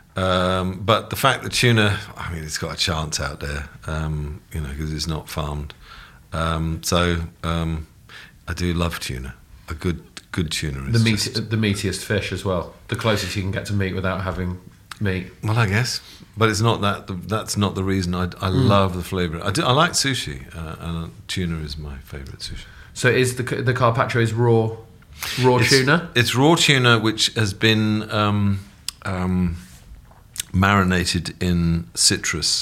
Um, but the fact that tuna, I mean, it's got a chance out there, um, you know, because it's not farmed. Um, so um, I do love tuna. A good, good tuna is the meat, just- the meatiest fish as well. The closest you can get to meat without having meat. well, I guess, but it's not that. That's not the reason. I, I love the flavour. I do. I like sushi, uh, and tuna is my favourite sushi. So is the the carpaccio is raw, raw It's, tuna? It's raw tuna, which has been um, um, marinated in citrus,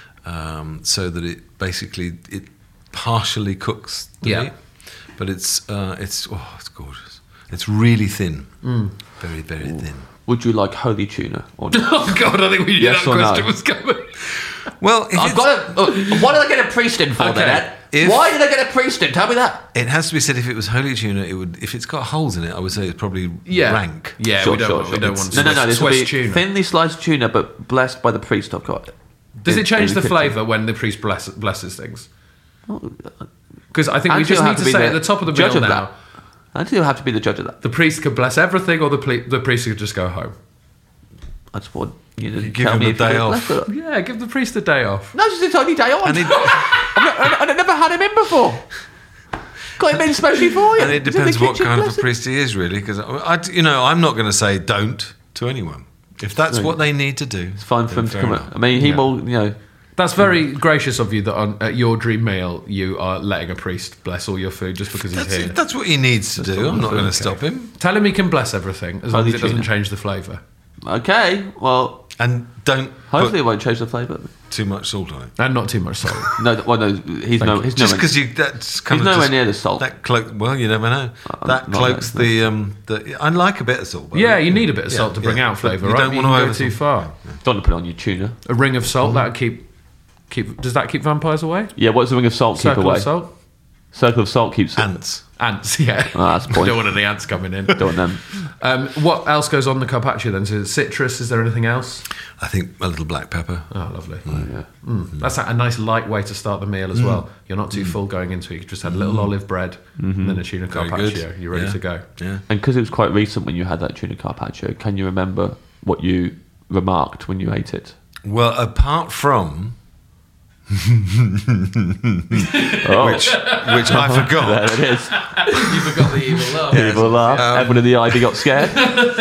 um, so that it basically it partially cooks the Yeah. meat. But it's uh, it's oh, it's gorgeous. It's really thin, Mm. very very thin. Would you like holy tuna? Or not? Oh God, I think we knew Yes that or no? question was coming. Well, if I've it's- got a. Uh, why did I get a priest in for Okay. then, Ed? If- Why did I get a priest in? Tell me that. it has to be said. If it was holy tuna, it would. If it's got holes in it, I would say it's probably Yeah, rank. Yeah, Sure, we don't sure, want, we sure. don't want No, no, no. Swiss, This will Swiss be tuna. thinly sliced tuna, but blessed by the priest. I've got. Does in- it change in the kitchen. flavour when the priest bless, blesses things? Because I think we Andrew just will need have to be say at the top of the judge meal of now, that. I think you'll have to be the judge of that. the priest could bless everything, or the ple- the priest could just go home. I just want you to Give tell him me the if you're day gonna off. bless it. Yeah, give the priest a day off. No, it's his only day on. And it, I've, not, I've never had him in before. Got him in especially for you. and it He's in the depends what kitchen, kind of bless a him. priest he is, really. Because I, you know, I'm not going to say don't to anyone. If that's No. what they need to do, It's fine for him then to fair come. enough. out. I mean, he Yeah. will. You know. That's very gracious of you that on at your dream meal you are letting a priest bless all your food just because he's That's, here. that's what he needs to do. I'm not going to stop him. Tell him he can bless everything as long Holy as it doesn't tuna. change the flavour. Okay. Well, And don't hopefully it put won't change the flavour. too much salt on it. And not too much salt. No. Well, no. He's no. He's Just nowhere- because you that's kind He's of nowhere just- near the salt. That cloak. Well, you never know. I'm that not cloaks there, the um. The, I like a bit of salt. but- Yeah, you need a bit of Yeah, salt to bring yeah. out flavour, You right? don't You want to can go over too far. Don't want to put it on your tuna. A ring of salt that would keep keep. Does that keep vampires away? Yeah. What's the ring of salt keep Circle away? of salt. Circle of salt keeps it. ants. Ants. Yeah. Ah, that's the point. Don't want any ants coming in. Don't want them. Um, what else goes on the carpaccio then? So citrus. Is there anything else? I think a little black pepper. Oh, lovely. Yeah. Mm. That's a, a nice light way to start the meal as well. You're not too full going into it. You just had a little olive bread and then a tuna Very carpaccio. good. You're ready Yeah. to go. Yeah. And because it was quite recent when you had that tuna carpaccio, can you remember what you remarked when you ate it? Well, apart from Oh, which which I forgot. there it is. You forgot the evil laugh. People laugh. Um, Everyone in the I D got scared.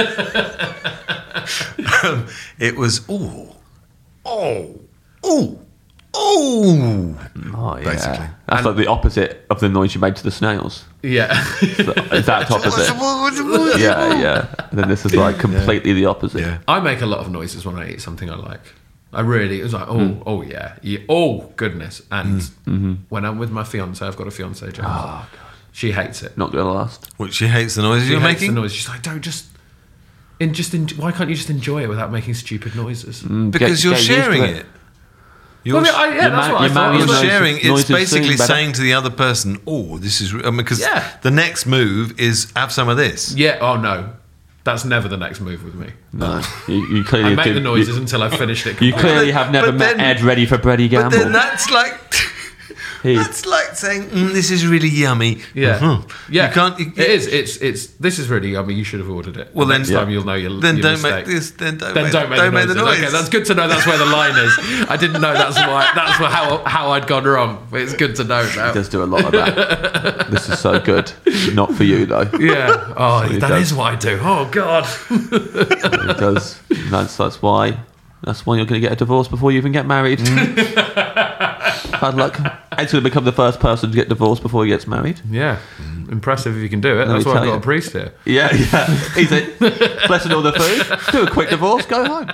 It was oh, oh, oh, oh. Oh, yeah. Basically. That's like the opposite of the noise you made to the snails. Yeah. Exact opposite. Yeah, yeah. And then this is like completely the opposite. Yeah. I make a lot of noises when I eat something I like. I really, it was like, oh, oh yeah, yeah, oh goodness. And when I'm with my fiance, I've got a fiance, James. Oh, she hates it. Not going to last. Which she hates the noises She you're hates making. the noise. She's like, don't just, in just, en- why can't you just enjoy it without making stupid noises? Because Get- you're get used to sharing it. it. You're, Well, I, yeah, You're that's ma- what I you're thought. marrying I was you're those like, sharing. It's noises basically soon better. saying to the other person, "Oh, this is," I mean, because Yeah. the next move is have some of this. yeah, oh no, that's never the next move with me. No. You, you clearly I make do- the noises you, until I've finished it. you completely. clearly have never But met then- Ed ready for Brady But Gamble. then that's like, He, That's like saying, mm, this is really yummy. Yeah, Mhm. yeah. You can't. You, it is. It's. It's. This is really yummy. You should have ordered it. Well, The then- next Yeah. time you'll know your. Then your don't mistake. make this. Then don't. Then make, don't make, don't the, make noises. the noise. Okay, that's good to know. That's where the line is. I didn't know that's why. That's why how how I'd gone wrong. But it's good to know now. he does do a lot of that. This is so good. Not for you though. Yeah. Oh, he that does. is what I do. Oh God. He does. That's that's why. That's why you're going to get a divorce before you even get married. Bad luck. Ed's going to become the first person to get divorced before he gets married. Yeah. Impressive if you can do it. Let That's me why I've tell got you. a priest here. Yeah, yeah. He's it. Blessing all the food. Do a quick divorce. Go home.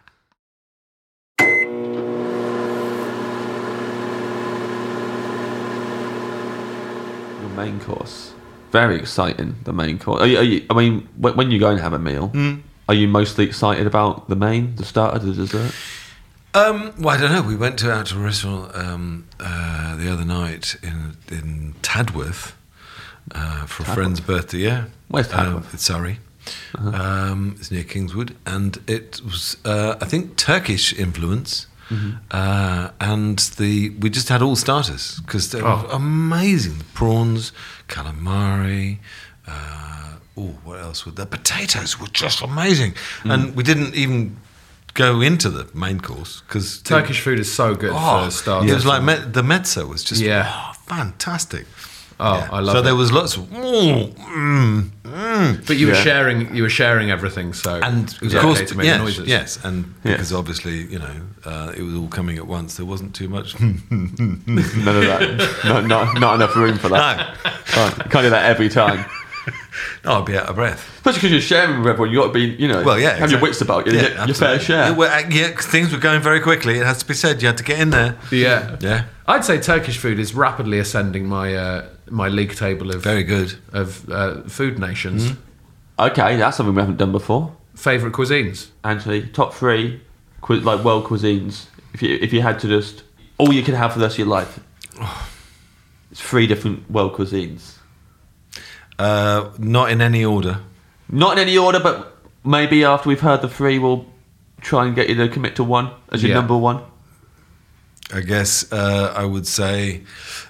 Your main course. Very exciting. The main course. Are you, are you, I mean, when, when you go and have a meal, Mm. are you mostly excited about the main, the starter, the dessert? Um, well, I don't know. We went to out to a restaurant um, uh, the other night in in Tadworth uh, for a Tadworth? friend's birthday. Yeah, Where's Uh, Tadworth? it's Surrey. Um, it's near Kingswood, and it was uh, I think Turkish influence. Uh, and the we just had all starters because they were Oh. amazing. Prawns, calamari. Uh, oh, what else? Were the potatoes were just amazing, and we didn't even go into the main course because Turkish food is so good Oh, for starters. it was like me- the mezzo was just Yeah. oh, fantastic. Oh, Yeah. I love so it. there was lots of mm, mm, mm. But you were Yeah. sharing. You were sharing everything. So and it was of okay course to make yes, the noises. yes, and Yeah. because obviously you know uh, it was all coming at once. There wasn't too much. None of that. No, not, not enough room for that. no, Can't, can't do that every time. no, I'd be out of breath. Especially because you're sharing with everyone. You've got to be, you know, Well, yeah, have your exactly. wits about you. Get your fair absolutely. share. Yeah, well, uh, yeah, 'cause things were going very quickly. It has to be said. You had to get in there. Yeah. Yeah, I'd say Turkish food is rapidly ascending my uh, my league table of very good. of uh, food nations. Okay, that's something we haven't done before. Favorite cuisines. Anthony, top three, qui- like world cuisines. If you if you had to just all you could have for the rest of your life, it's three different world cuisines. Uh, not in any order. Not in any order, but maybe after we've heard the three, we'll try and get you to commit to one as your Yeah. number one. I guess uh, I would say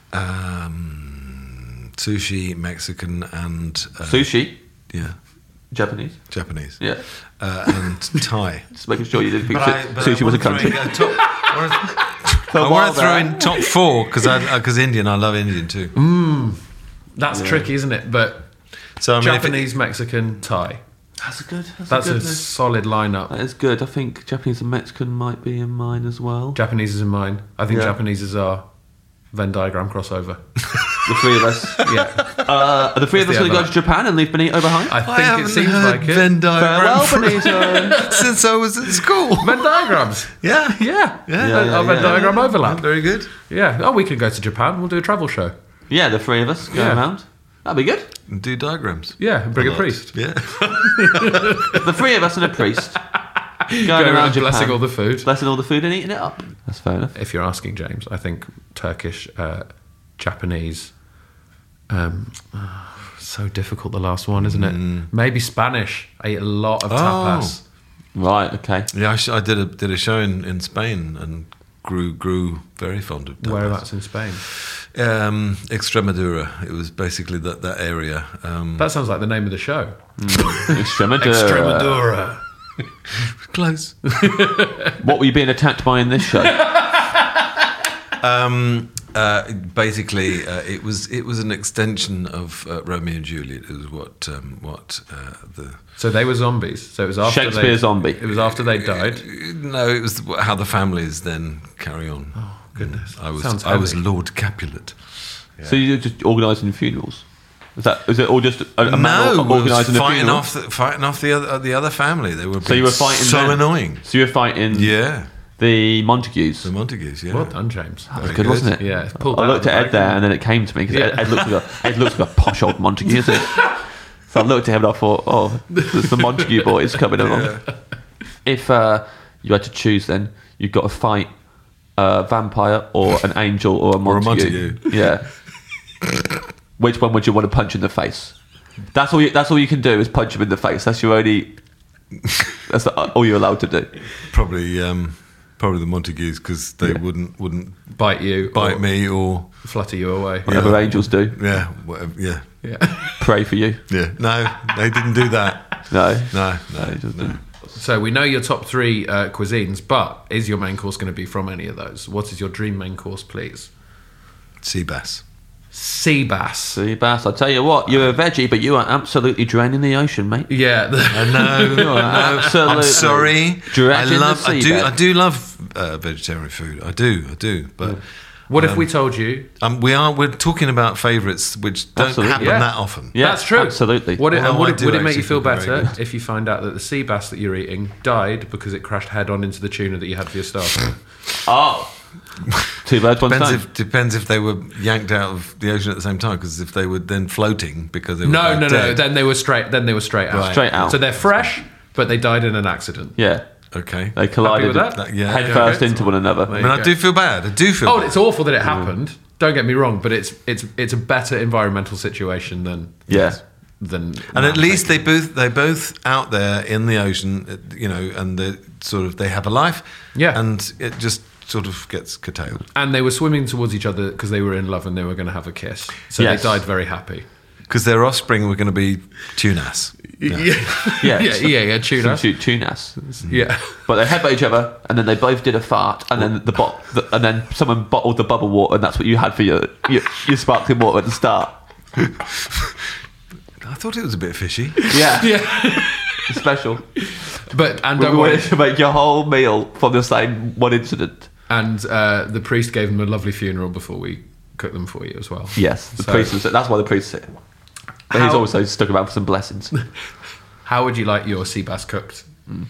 um, sushi, Mexican, and uh, Sushi, Yeah, Japanese. Japanese. Yeah, uh, and Thai. just making sure you didn't think But I- su- but sushi I was a wanna throw country. in, uh, top- I wanna- For a I while want to throw there. in top four because because Indian. I love Indian too. That's tricky, isn't it? But So I mean, if it- Japanese, Mexican, Thai. That's a good. That's, That's a a good list. solid lineup. That is good. I think Japanese and Mexican might be in mine as well. Japanese is in mine. I think Yeah. Japanese is our Venn diagram crossover. The three of us. Yeah, Uh, are the three of us the going to go other. to Japan and leave Benito behind? I I think haven't it seems heard like it. Venn diagram Farewell, Benito. since I was at school. Venn diagrams. Yeah, Yeah, Yeah, yeah, Our Venn yeah. diagram overlap. very good. Yeah. Oh, we could go to Japan. We'll do a travel show. Yeah, the three of us going Yeah. around. That'd be good. And do diagrams. Yeah, and bring a lot. priest. Yeah. The three of us and a priest going, Going around around Japan, blessing all the food. blessing all the food and eating it up. That's fair enough. If you're asking James, I think Turkish, uh, Japanese. Um, so difficult. The last one, isn't it? Maybe Spanish. I ate a lot of tapas. Right. Okay. Yeah, I, sh- I did a did a show in, in Spain and grew grew very fond of tapas. Whereabouts in Spain? Um, Extremadura. It was basically that that area. Um, That sounds like the name of the show. Extremadura. Extremadura. close. What were you being attacked by in this show? um, uh, basically, uh, it was it was an extension of uh, Romeo and Juliet. It was what um, what uh, the So they were zombies. So it was after Shakespeare they, zombie. It was after they died. no, it was how the families then carry on. Oh goodness. I was Sounds I was heavy. Lord Capulet. So you're just organising funerals? Is that is it all just a, a No, matter it of was organising a fighting funeral? off the, fighting off the other the other family. They were So you were being fighting so them? annoying. So you were fighting Yeah, the Montagues. the Montagues. Yeah, Well done, James. That was Very good, good. wasn't it? Yeah, it's pulled I out looked of at the Ed there, bag. and then it came to me because Yeah. Ed, Ed looks like a Ed looks like a posh old Montague, isn't it? So I looked at him and I thought, oh, there's the Montague boys coming along. If uh, you had to choose, then you've got to fight a vampire or an angel or a Or a Montague. Montague. Yeah. Which one would you want to punch in the face? That's all. You, that's all you can do is punch him in the face. That's your only. That's the, all you're allowed to do. Probably um, Probably the Montagues because they Yeah. wouldn't wouldn't Bite you. bite or me or flutter you away. Whatever angels do. yeah, whatever, yeah, Yeah. Pray for you. yeah. No, they didn't do that. No. No, no, Angels no. do. So we know your top three uh, cuisines, but is your main course going to be from any of those? What is your dream main course, please? Sea bass. Sea bass. Sea bass. I tell you what, you're a veggie, but you are absolutely draining the ocean, mate. Yeah. I know. You are no, absolutely I'm sorry. I dredging love. the I do. seabed. I do love uh, vegetarian food. I do. I do. But What if we told you? um, we are. We're talking about favourites, which don't Absolutely. happen Yeah. that often. Yeah, That's true. absolutely. Would it, and Although would I it, do would it make actually you feel think they're very better good. if you find out that the sea bass that you're eating died because it crashed head on into the tuna that you had for your starter? Oh. Two birds, one Depends stone. if depends if they were yanked out of the ocean at the same time. Because if they were then floating because they were No, like no, no. dead. Then they were straight. Then they were straight out. Straight out. So they're fresh, but they died in an accident. Yeah. Okay. They collided with that? That- yeah. head Yeah, first okay. into one another. I mean, I do feel bad. I do feel. Oh, bad. it's awful that it happened. Don't get me wrong, but it's it's it's a better environmental situation than Yeah. than. And at man least they taking. both they both out there in the ocean, uh, you know, and they sort of they have a life. Yeah. And it just sort of gets curtailed. And they were swimming towards each other because they were in love and they were going to have a kiss. So Yes. they died very happy. Because their offspring were going to be tunas. Yeah, Yeah. yeah, yeah, yeah. Tuna. Shoot tunas. Yeah. But they headbutt each other, and then they both did a fart, and then the, bo- the and then someone bottled the bubble water, and that's what you had for your your, your sparkling water at the start. I thought it was a bit fishy. Yeah, Yeah. special. But and We don't worry. wanted to make your whole meal from the same one incident. And uh, the priest gave them a lovely funeral before we cooked them for you as well. Yes, the So- priest was. That's why the priest is here. But he's How- also stuck around for some blessings. How would you like your sea bass cooked?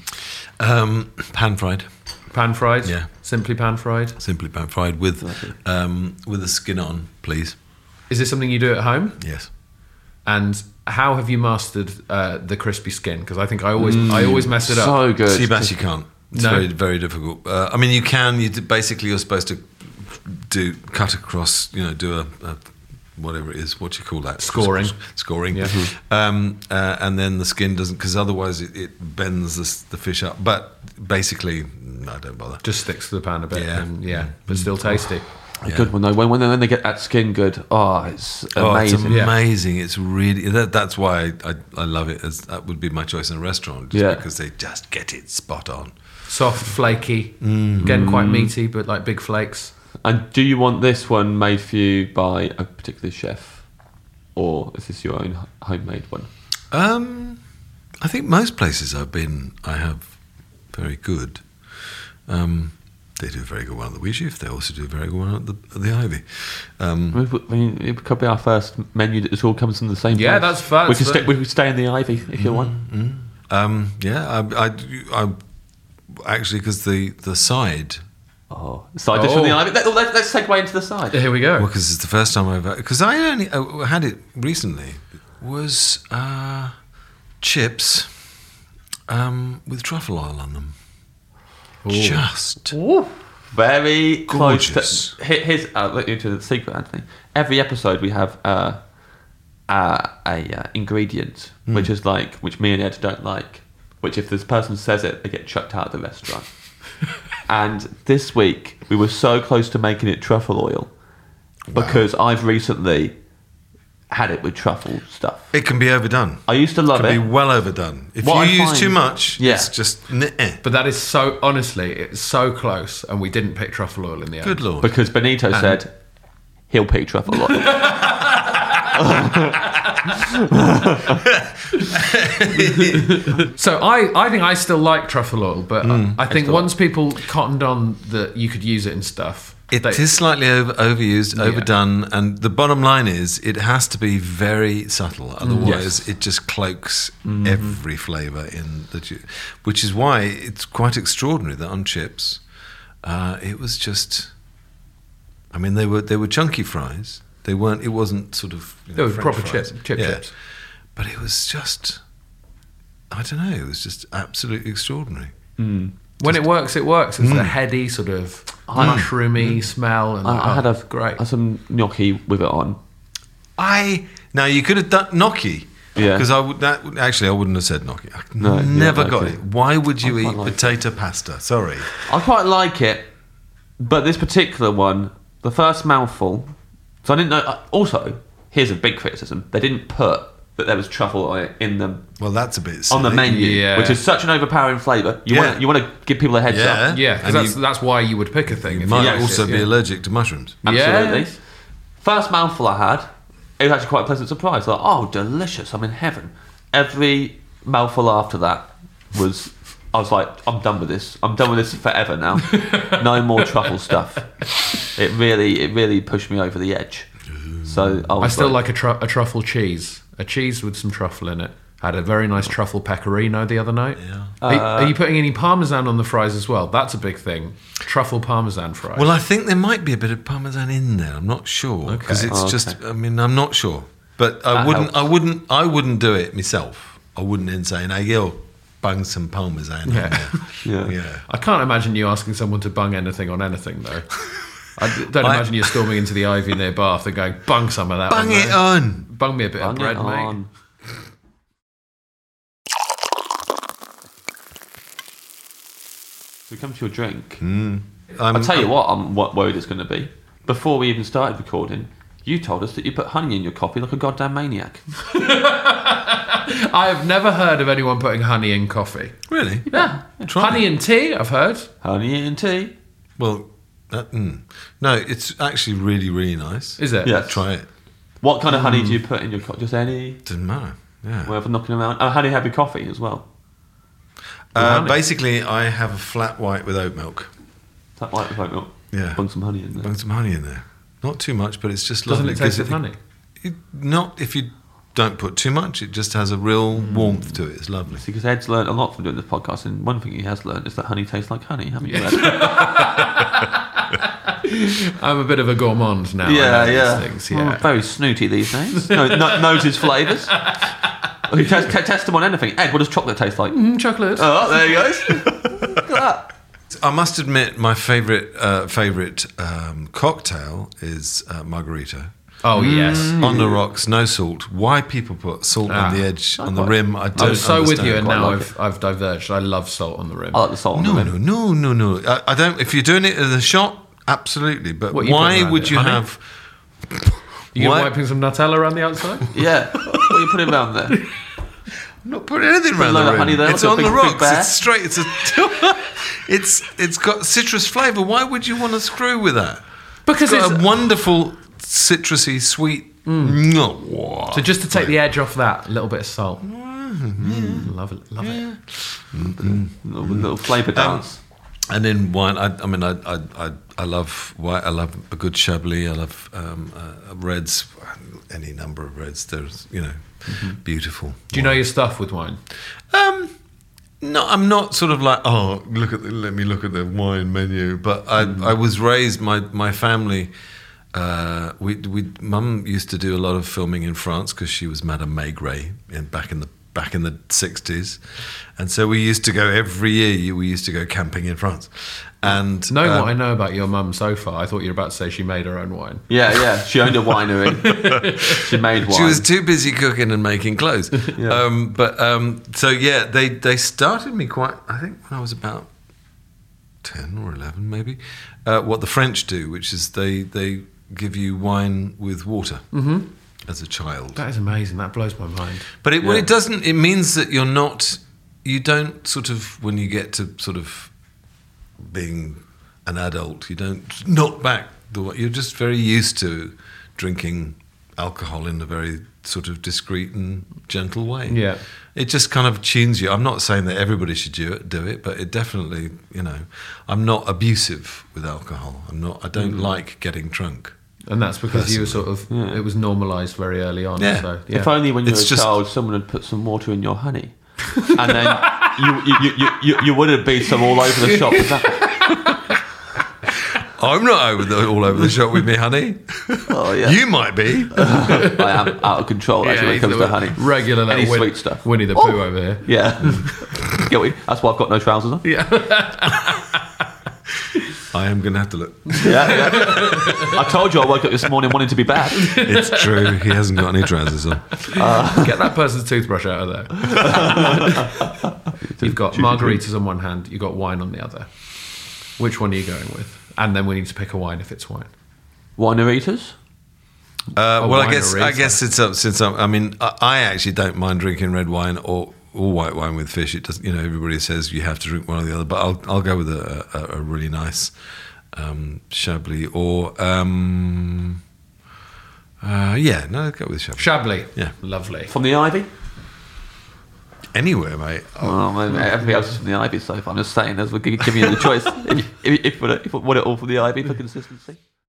Um, pan fried, Pan fried? Yeah. Simply pan fried? simply pan fried with um, with the skin on, please. Is this something you do at home? Yes. And how have you mastered uh, the crispy skin? Because I think I always I always mess it up. So good. Sea bass, you can't. It's No. very very difficult. Uh, I mean, you can. You do, basically you're supposed to do cut across. You know, do a, a whatever it is. What do you call that? Scoring. Scoring. Yeah. Um, uh, and then the skin doesn't, because otherwise it, it bends the, s- the fish up. But basically, no, don't bother. Just sticks to the pan a bit. Yeah. And yeah, but still tasty. A good one though. When, when when they get that skin good, oh, it's Oh, it's amazing. Yeah. amazing! It's really that, that's why I, I, I love it. As that would be my choice in a restaurant, just Yeah. because they just get it spot on. Soft, flaky, Mm. again quite meaty, but like big flakes. And do you want this one made for you by a particular chef, or is this your own h- homemade one? Um, I think most places I've been, I have very good. Um, they do a very good one at the Wheat Sheaf. They also do a very good one at the, at the Ivy. Um, I mean, I mean, it could be our first menu that all comes from the same. Yeah, place. that's fun, We that's could stay, fun. we could stay in the Ivy if you want. um, yeah, I, I, I actually because the the side. Oh, side dish from the Oh. Ivy. Let, let's, let's segue into the side. Here we go. Well, because it's the first time I've because I only uh, had it recently was uh, chips um, with truffle oil on them. Just Very close Gorgeous. to. here- Here's I'll let you into the secret, Anthony. Every episode we have uh, uh, a uh, ingredient which is like which me and Ed don't like. Which if this person says it, they get chucked out of the restaurant. And this week we were so close to making it truffle oil because I've recently had it with truffle stuff. it can be overdone. I used to love It it. can be well overdone. If What you I use find- too much, Yeah. it's just eh. But that is so, honestly, it's so close, and we didn't pick truffle oil in the end. Good lord. Because Benito said he'll pick truffle oil. So I, I think I still like truffle oil, but Hmm. I think once people cottoned on that you could use it in stuff, It they- is slightly over, overused, overdone, and the bottom line is it has to be very subtle. Otherwise, it just cloaks every flavour in the ju- which is why it's quite extraordinary that on chips, uh, it was just. I mean, they were they were chunky fries. They weren't. It wasn't sort of. You They know, were French proper fries. chip- chip chips. But it was just. I don't know. It was just absolutely extraordinary. Mm. when it works, it works. It's a heady sort of mushroomy smell. And, I, I had oh, a great. I had some gnocchi with it on. I now you could have done gnocchi. Yeah. Because I would that would- actually I wouldn't have said gnocchi. I No, never yeah, got okay. it. Why would you I eat quite like potato pasta? Sorry. I quite like it, but this particular one, the first mouthful. So I didn't know. uh, Also, here's a big criticism: they didn't put that there was truffle on it in the Well, that's a bit on the silly. menu, Yeah. which is such an overpowering flavour. You Yeah. want you want to give people a heads Yeah. up. Yeah, because And that's you- that's why you would pick a thing. You if might liked also it, be yeah. allergic to mushrooms. Absolutely. Yeah. First mouthful I had, it was actually quite a pleasant surprise. Like, oh, delicious! I'm in heaven. Every mouthful after that was, I was like, I'm done with this. I'm done with this forever now. No more truffle stuff. It really, it really pushed me over the edge. So I, was I still like a, tru- a truffle cheese. A cheese with some truffle in it. Had a very nice truffle pecorino the other night. Yeah. Are, are you putting any parmesan on the fries as well? That's a big thing. Truffle parmesan fries. Well, I think there might be a bit of parmesan in there. I'm not sure because Okay. it's Oh, just. okay. I mean, I'm not sure, but I That wouldn't. helps. I wouldn't. I wouldn't do it myself. I wouldn't then say, "Hey, yo, bang some parmesan Yeah. on there." Yeah. Yeah. I can't imagine you asking someone to bung anything on anything, though. I d- don't I- imagine you storming into the Ivy near Bath and going, bung some of that Bang on it there. on. Bung me a bit Bung of bread, it mate. on. So we come to your drink. I'm, I'll tell you what I'm what worried it's going to be. Before we even started recording, you told us that you put honey in your coffee like a goddamn maniac. I have never heard of anyone putting honey in coffee. Really? Yeah. Try Honey it. in tea, I've heard. Honey in tea. Well, that, mm. no, it's actually really, really nice. Is it? Yeah. Try it. What kind of honey do you put in your coffee? Just any? Doesn't matter. Yeah. Whatever knocking around. Oh, honey heavy coffee as well. Uh, honey. basically, I have a flat white with oat milk. Is that white with oat milk? Yeah. Bung some honey in there. Bung some honey in there. Not too much, but it's just Doesn't lovely. it taste 'cause of honey? It, not if you don't put too much. It just has a real warmth to it. It's lovely. See, because Ed's learned a lot from doing this podcast, and one thing he has learned is that honey tastes like honey, haven't you, Ed? I'm a bit of a gourmand now. I yeah, know these yeah. Things, Well, yeah. very snooty these days. No, no, knows his flavours. You test, t- test them on anything. Ed, what does chocolate taste like? Mm, chocolate. Oh, there he goes. Look at that. I must admit, my favourite uh, favourite um, cocktail is uh, margarita. Oh, yes. On the rocks, no salt. Why people put salt Ah. on the edge, on the quite- rim, I don't I was so with you, understand. and Quite now like I've, I've diverged. I love salt on the rim. I like the salt on No, the rim. no, no, no, no. I, I don't. If you're doing it as a shot, absolutely. But What are you putting why around would it? you Honey? have? you why- wiping some Nutella around the outside? Yeah. What are you putting around there? I'm not putting anything Put a around load the of rim. honey there, It's like a on big- the big rocks. bear. It's straight. It's a. it's it's got citrus flavour. Why would you want to screw with that? Because It's got it's a wonderful citrusy, sweet. No. What? so just to take the edge off that, a little bit of salt. Mm, love it, love it. Little, little flavour dance. And then wine. I, I mean, I, I, I, I love white. I love a good Chablis. I love um, uh, reds. Any number of reds. There's, you know, beautiful. Do you know your stuff with wine? Um, no, I'm not sort of like, oh, look at the, let me look at the wine menu. But I, I was raised. My my family. Uh, we we mum used to do a lot of filming in France because she was Madame Maigret in back in the back in the sixties, and so we used to go every year. We used to go camping in France, and Knowing um, what I know about your mum so far, I thought you were about to say she made her own wine. Yeah, yeah. She owned a winery. She made wine. She was too busy cooking and making clothes. Yeah. um, but um, so yeah, they they started me quite. I think when I was about ten or eleven, maybe. Uh, what the French do, which is they they give you wine with water Mm-hmm. as a child. That is amazing. That blows my mind. But it, what Yeah. it doesn't, it means that you're not, you don't sort of, when you get to sort of being an adult, you don't knock back the way, you're just very used to drinking alcohol in a very sort of discreet and gentle way. Yeah. It just kind of tunes you. I'm not saying that everybody should do it, do it, but it definitely, you know, I'm not abusive with alcohol. I'm not, I don't like getting drunk. And that's because you were sort of, it was normalised very early on. Yeah. So, yeah. If only when you were It's a just- child, someone had put some water in your honey, and then you you, you, you, you you would have been some all over the shop. Is that, I'm not over the, all over the shop with me, honey. oh yeah, You might be. I am out of control actually when it he's comes the to honey. Regular Any little Win- sweet stuff. Winnie the Pooh Oh. over here. Yeah, Guilty. That's why I've got no trousers on. Yeah. I am going to have to look. Yeah, yeah. I told you I woke up this morning wanting to be bad. It's true. He hasn't got any trousers on. Uh, Get that person's toothbrush out of there. You've got margaritas on one hand, you've got wine on the other. Which one are you going with? And then we need to pick a wine if it's wine. Wineritas? Uh, Oh, well, I wine guess or I Rita. guess it's up since I'm, I mean I, I actually don't mind drinking red wine or, or white wine with fish. It doesn't, you know, everybody says you have to drink one or the other, but I'll I'll go with a, a, a really nice um, Chablis or um, uh, yeah, no, I'll go with Chablis. Chablis. Yeah. Lovely. From the Ivy? Anywhere, mate. Oh, man, everything else is from the Ivy so far. I'm just saying, as we're giving you the choice. if, if, if, if, if we want it all from the Ivy for consistency.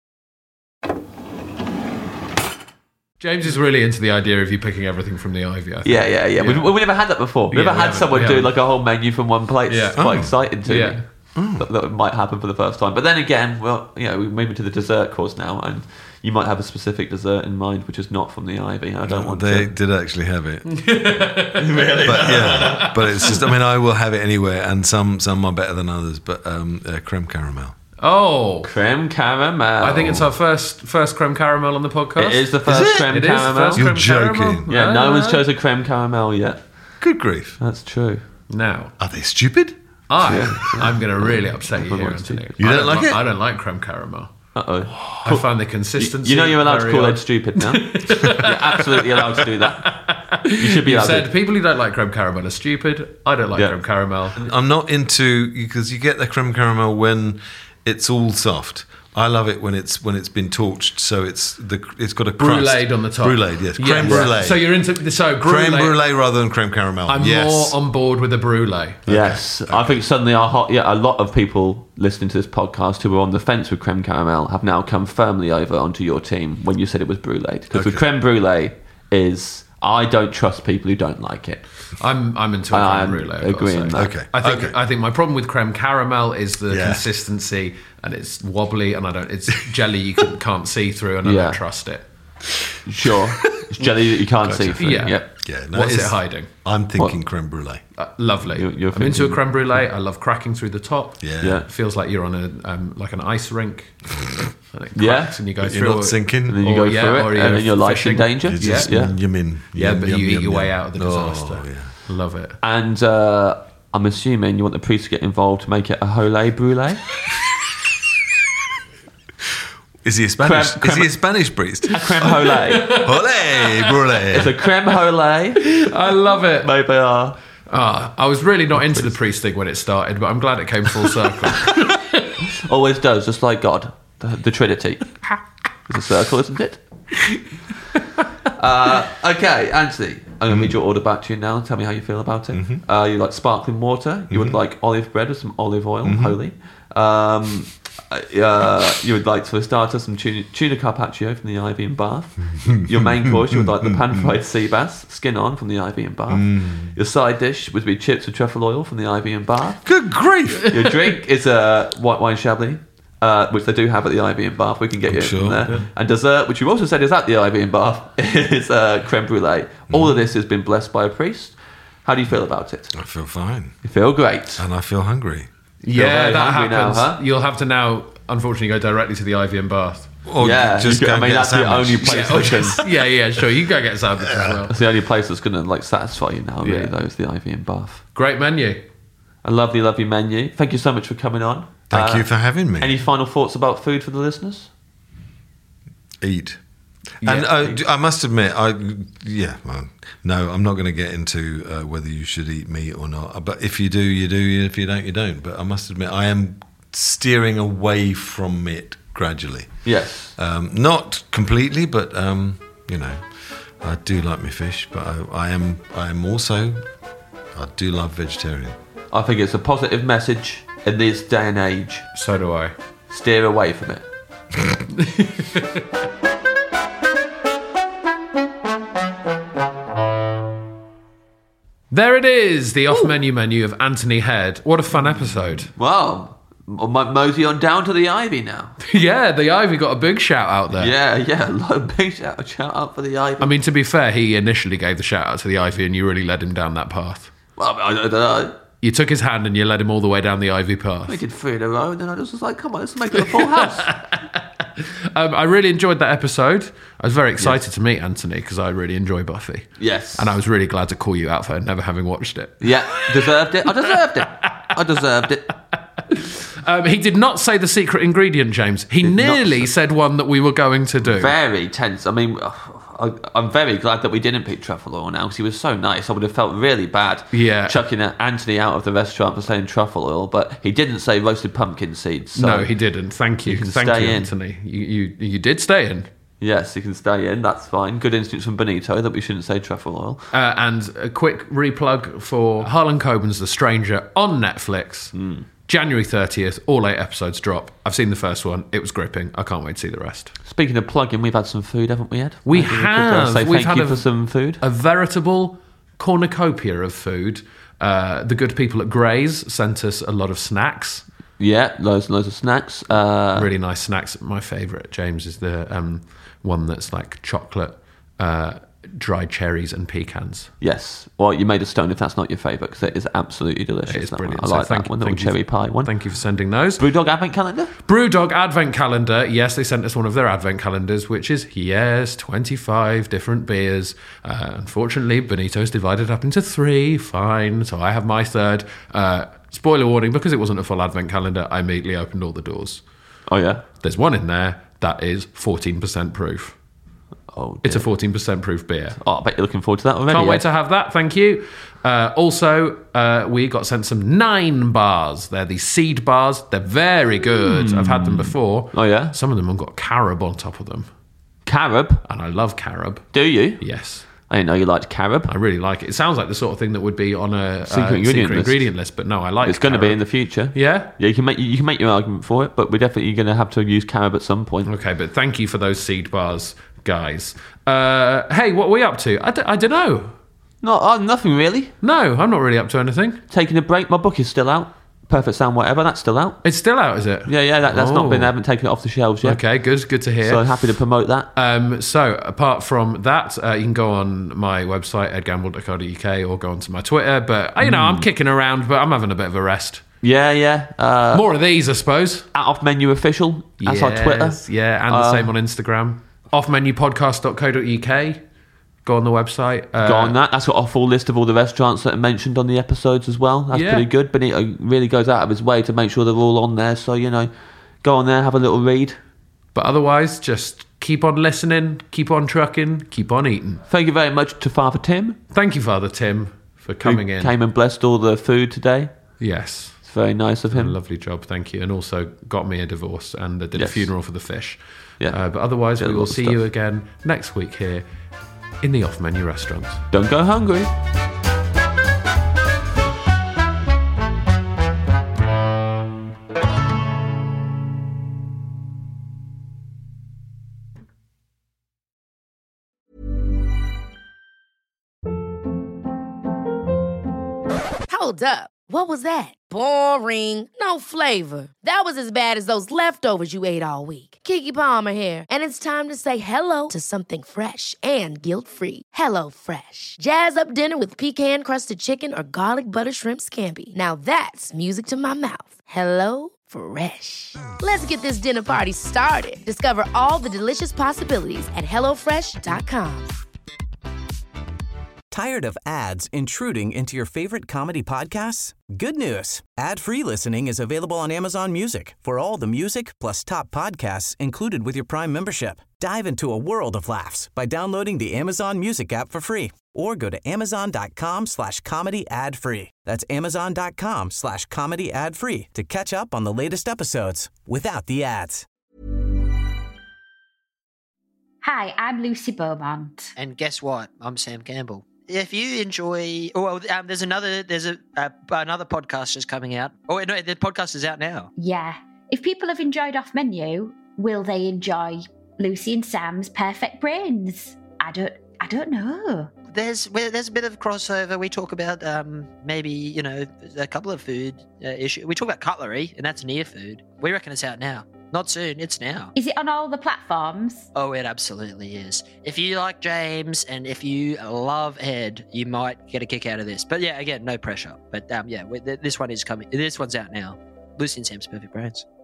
James is really into the idea of you picking everything from the Ivy, I think. Yeah, yeah, yeah. Yeah. We've, we've never had that before. We've Yeah, never we had haven't, someone we do haven't. like a whole menu from one plate. Yeah. It's quite Oh. exciting to Yeah. me. That, that might happen for the first time. But then again, well, you know, we're moving to the dessert course now, and you might have a specific dessert in mind which is not from the Ivy. I don't want They to. did actually have it. Really? But yeah, but it's just, I mean, I will have it anywhere, and some some are better than others, but um, uh, creme caramel. Oh, Creme caramel. I think it's our first first creme caramel on the podcast. It is the first it? creme It is the caramel. first You're creme caramel. joking. Yeah, no Ah. one's chosen creme caramel yet. Good grief. That's true. Now, Are they stupid? I, I'm going to really upset you here, Everyone's Anthony. stupid. You I don't like li- it? I don't like creme caramel. Uh-oh. I find the consistency. You know you're allowed to very call odd. Ed stupid now. You're absolutely allowed to do that. You should be You allowed said to. people who don't like creme caramel are stupid. I don't like Yeah. creme caramel. I'm not into, because you get the creme caramel when it's all soft. I love it when it's when it's been torched, so it's the it's got a crust. Bruleed on the top. Bruleed, yes. Creme Yes. brulee. So you're into so creme brulee. brulee rather than creme caramel. I'm yes. more on board with the brulee. Yes, I think suddenly our hot, yeah, a lot of people listening to this podcast who were on the fence with creme caramel have now come firmly over onto your team when you said it was brulee. Because the Okay. creme brulee is, I don't trust people who don't like it. I'm I'm into a I'm creme brulee. I've got to agreeing say. that. Okay. I think Okay. I think my problem with creme caramel is the Yeah. consistency, and it's wobbly, and I don't. It's jelly you can, can't see through, and I Yeah. don't trust it. Sure, it's jelly that you can't see through. Yeah. Yep. Yeah, no, What's it it's- hiding? I'm thinking creme brulee. Uh, lovely. You're- you're I'm into a thinking- creme brulee. I love cracking through the top. Yeah. Yeah. It feels like you're on a um, like an ice rink. And it Yeah. cracks and you go You're through not it. sinking. And then you Or, go yeah, through or it, you're and then your life's in fishing. danger. You Yeah. just Yeah. yum in. Yeah, Yum, but yum, you eat yum, your way yum. out of the Oh, disaster. yeah. Love it. And uh, I'm assuming you want the priest to get involved to make it a Hole Brulee. Is he a Spanish? Creme- is he creme- a Spanish priest? A creme Hole. Ole, brulee. It's a creme Hole. I love it. Maybe uh, Ah, I was really not into the priest thing when it started, but I'm glad it came full circle. always does, just like God, the, the Trinity. It's a circle, isn't it? uh, okay, Anthony, I'm going to read your order back to you now and tell me how you feel about it. Uh, you like sparkling water. You would like olive bread with some olive oil, holy. Um, uh, you would like, for a starter, some tuna, tuna carpaccio from the Ivy and Bath. Your main course, you would like the pan-fried sea bass, skin on, from the Ivy and Bath. Your side dish would be chips with truffle oil from the Ivy and Bath. Good grief. Your drink is a white wine Chablis, uh, which they do have at the Ivy and Bath. We can get you sure, from there. yeah. And dessert, which you also said is at the Ivy and Bath, is uh, creme brulee. All of this has been blessed by a priest. How do you feel about it? I feel fine. You feel great. And I feel hungry. yeah, very that hungry now, happens. huh? You'll have to now, unfortunately, go directly to the Ivy and Bath. Or Yeah, just you go could- I and mean, get a that's the sandwich. only place Yeah, that can. yeah, yeah, sure. You go get a sandwich as well. That's the only place that's going to like satisfy you now. Really, Yeah. though, is the Ivy and Bath. Great menu. A lovely, lovely menu. Thank you so much for coming on. Thank Uh, you for having me. Any final thoughts about food for the listeners? Eat. Yeah. And uh, d- I must admit, I yeah, well, no, I'm not going to get into uh, whether you should eat meat or not. But if you do, you do. If you don't, you don't. But I must admit, I am steering away from it gradually. Yes. Um, not completely, but um, you know, I do like my fish. But I, I am, I am also, I do love vegetarian. I think it's a positive message in this day and age. So do I. Steer away from it. There it is, the off-menu menu of Anthony Head. What a fun episode. Well, I might mosey on down to the Ivy now. Yeah, the Ivy got a big shout out there. Yeah, yeah. A big shout, shout out for the Ivy. I mean, to be fair, he initially gave the shout out to the Ivy and you really led him down that path. well, I don't know. You took his hand and you led him all the way down the ivy path. We did three in a row, and then I just was like, come on, let's make it a full house. um, I really enjoyed that episode. I was very excited yes. to meet Anthony because I really enjoy Buffy. Yes. And I was really glad to call you out for never having watched it. Yeah, deserved it. I deserved it. I deserved it. Um, he did not say the secret ingredient, James. He did nearly said one that we were going to do. Very tense. I mean, I, I'm very glad that we didn't pick truffle oil now because he was so nice. I would have felt really bad yeah. chucking Anthony out of the restaurant for saying truffle oil, but he didn't say roasted pumpkin seeds. So no, he didn't. Thank you. you can Thank stay you, in. Anthony. You, you, you did stay in. Yes, you can stay in. That's fine. Good instance from Benito that we shouldn't say truffle oil. Uh, and a quick replug for Harlan Coben's The Stranger on Netflix. Mm. January thirtieth, all eight episodes drop. I've seen the first one. It was gripping. I can't wait to see the rest. Speaking of plugging, we've had some food, haven't we, Ed? We Maybe have. We say we've thank had you a, for some food. A veritable cornucopia of food. Uh, the good people at Gray's sent us a lot of snacks. Yeah, loads and loads of snacks. Uh, really nice snacks. My favourite, James, is the um, one that's like chocolate, uh, dried cherries and pecans. Yes. Well, you made a stone if that's not your favourite, because it is absolutely delicious. It is brilliant. I So like thank, that one, the thank cherry you, pie one. Thank you for sending those. Brewdog Advent Calendar? Brewdog Advent Calendar. Yes, they sent us one of their Advent calendars, which is, yes, twenty-five different beers. Uh, unfortunately, Benito's divided up into three. Fine. So I have my third. Uh, spoiler warning, because it wasn't a full Advent calendar, I immediately opened all the doors. Oh, yeah? There's one in there that is fourteen percent proof. Oh, dear. It's a fourteen percent proof beer. Oh, I bet you're looking forward to that already. Can't yeah? wait to have that, thank you. Uh, also, uh, we got sent some Nine bars. They're the seed bars. They're very good. Mm. I've had them before. Oh, yeah? Some of them have got carob on top of them. Carob? And I love carob. Do you? Yes. I didn't know you liked carob. I really like it. It sounds like the sort of thing that would be on a secret, uh, ingredient, secret list. ingredient list, but no, I like it. It's going to be in the future. Yeah? Yeah, you can make you can make your argument for it, but we're definitely going to have to use carob at some point. Okay, but thank you for those seed bars, guys. Uh, hey, what are we up to? I, d- I don't know. No, oh, nothing really. No, I'm not really up to anything. Taking a break. My book is still out. Perfect Sound Whatever, that's still out. It's still out, is it? Yeah, yeah, that, that's oh. not been, I haven't taken it off the shelves yet. Okay, good, good to hear. So happy to promote that. Um, so apart from that, uh, you can go on my website, ed gamble dot co dot uk, or go onto my Twitter, but, you know, mm. I'm kicking around, but I'm having a bit of a rest. Yeah, yeah. Uh, More of these, I suppose. At Off Menu Official, that's yes, our Twitter. Yeah, and the uh, same on Instagram. off menu podcast dot co dot uk. Go on the website. Uh, Go on that. That's got a full list of all the restaurants that are mentioned on the episodes as well. That's yeah. pretty good. But it really goes out of his way to make sure they're all on there. So, you know, go on there, have a little read. But otherwise, just keep on listening, keep on trucking, keep on eating. Thank you very much to Father Tim. Thank you, Father Tim, for coming who in. Came and blessed all the food today. Yes. It's very nice of him. A lovely job, thank you. And also got me a divorce and did yes. a funeral for the fish. Yeah. Uh, but otherwise, Did we will see stuff. you again next week here in the off-menu restaurants. Don't go hungry. Hold up. What was that? Boring. No flavor. That was as bad as those leftovers you ate all week. Keke Palmer here, and it's time to say hello to something fresh and guilt-free. Hello Fresh. Jazz up dinner with pecan-crusted chicken or garlic butter shrimp scampi. Now that's music to my mouth. Hello Fresh. Let's get this dinner party started. Discover all the delicious possibilities at hello fresh dot com. Tired of ads intruding into your favorite comedy podcasts? Good news. Ad-free listening is available on Amazon Music for all the music plus top podcasts included with your Prime membership. Dive into a world of laughs by downloading the Amazon Music app for free or go to amazon.com slash comedy ad free. That's amazon.com slash comedy ad free to catch up on the latest episodes without the ads. Hi, I'm Lucy Beaumont. And guess what? I'm Sam Campbell. If you enjoy, oh, well, um, there's another, there's a uh, another podcast just coming out. Oh, no, the podcast is out now. Yeah. If people have enjoyed Off Menu, will they enjoy Lucy and Sam's Perfect Brains? I don't, I don't know. There's, well, there's a bit of crossover. We talk about um, maybe, you know, a couple of food uh, issues. We talk about cutlery, and that's near food. We reckon it's out now. Not soon. It's now. Is it on all the platforms? Oh, it absolutely is. If you like James and if you love Ed, you might get a kick out of this. But yeah, again, no pressure. But um, yeah, this one is coming. This one's out now. Lucy and Sam's Perfect Brains.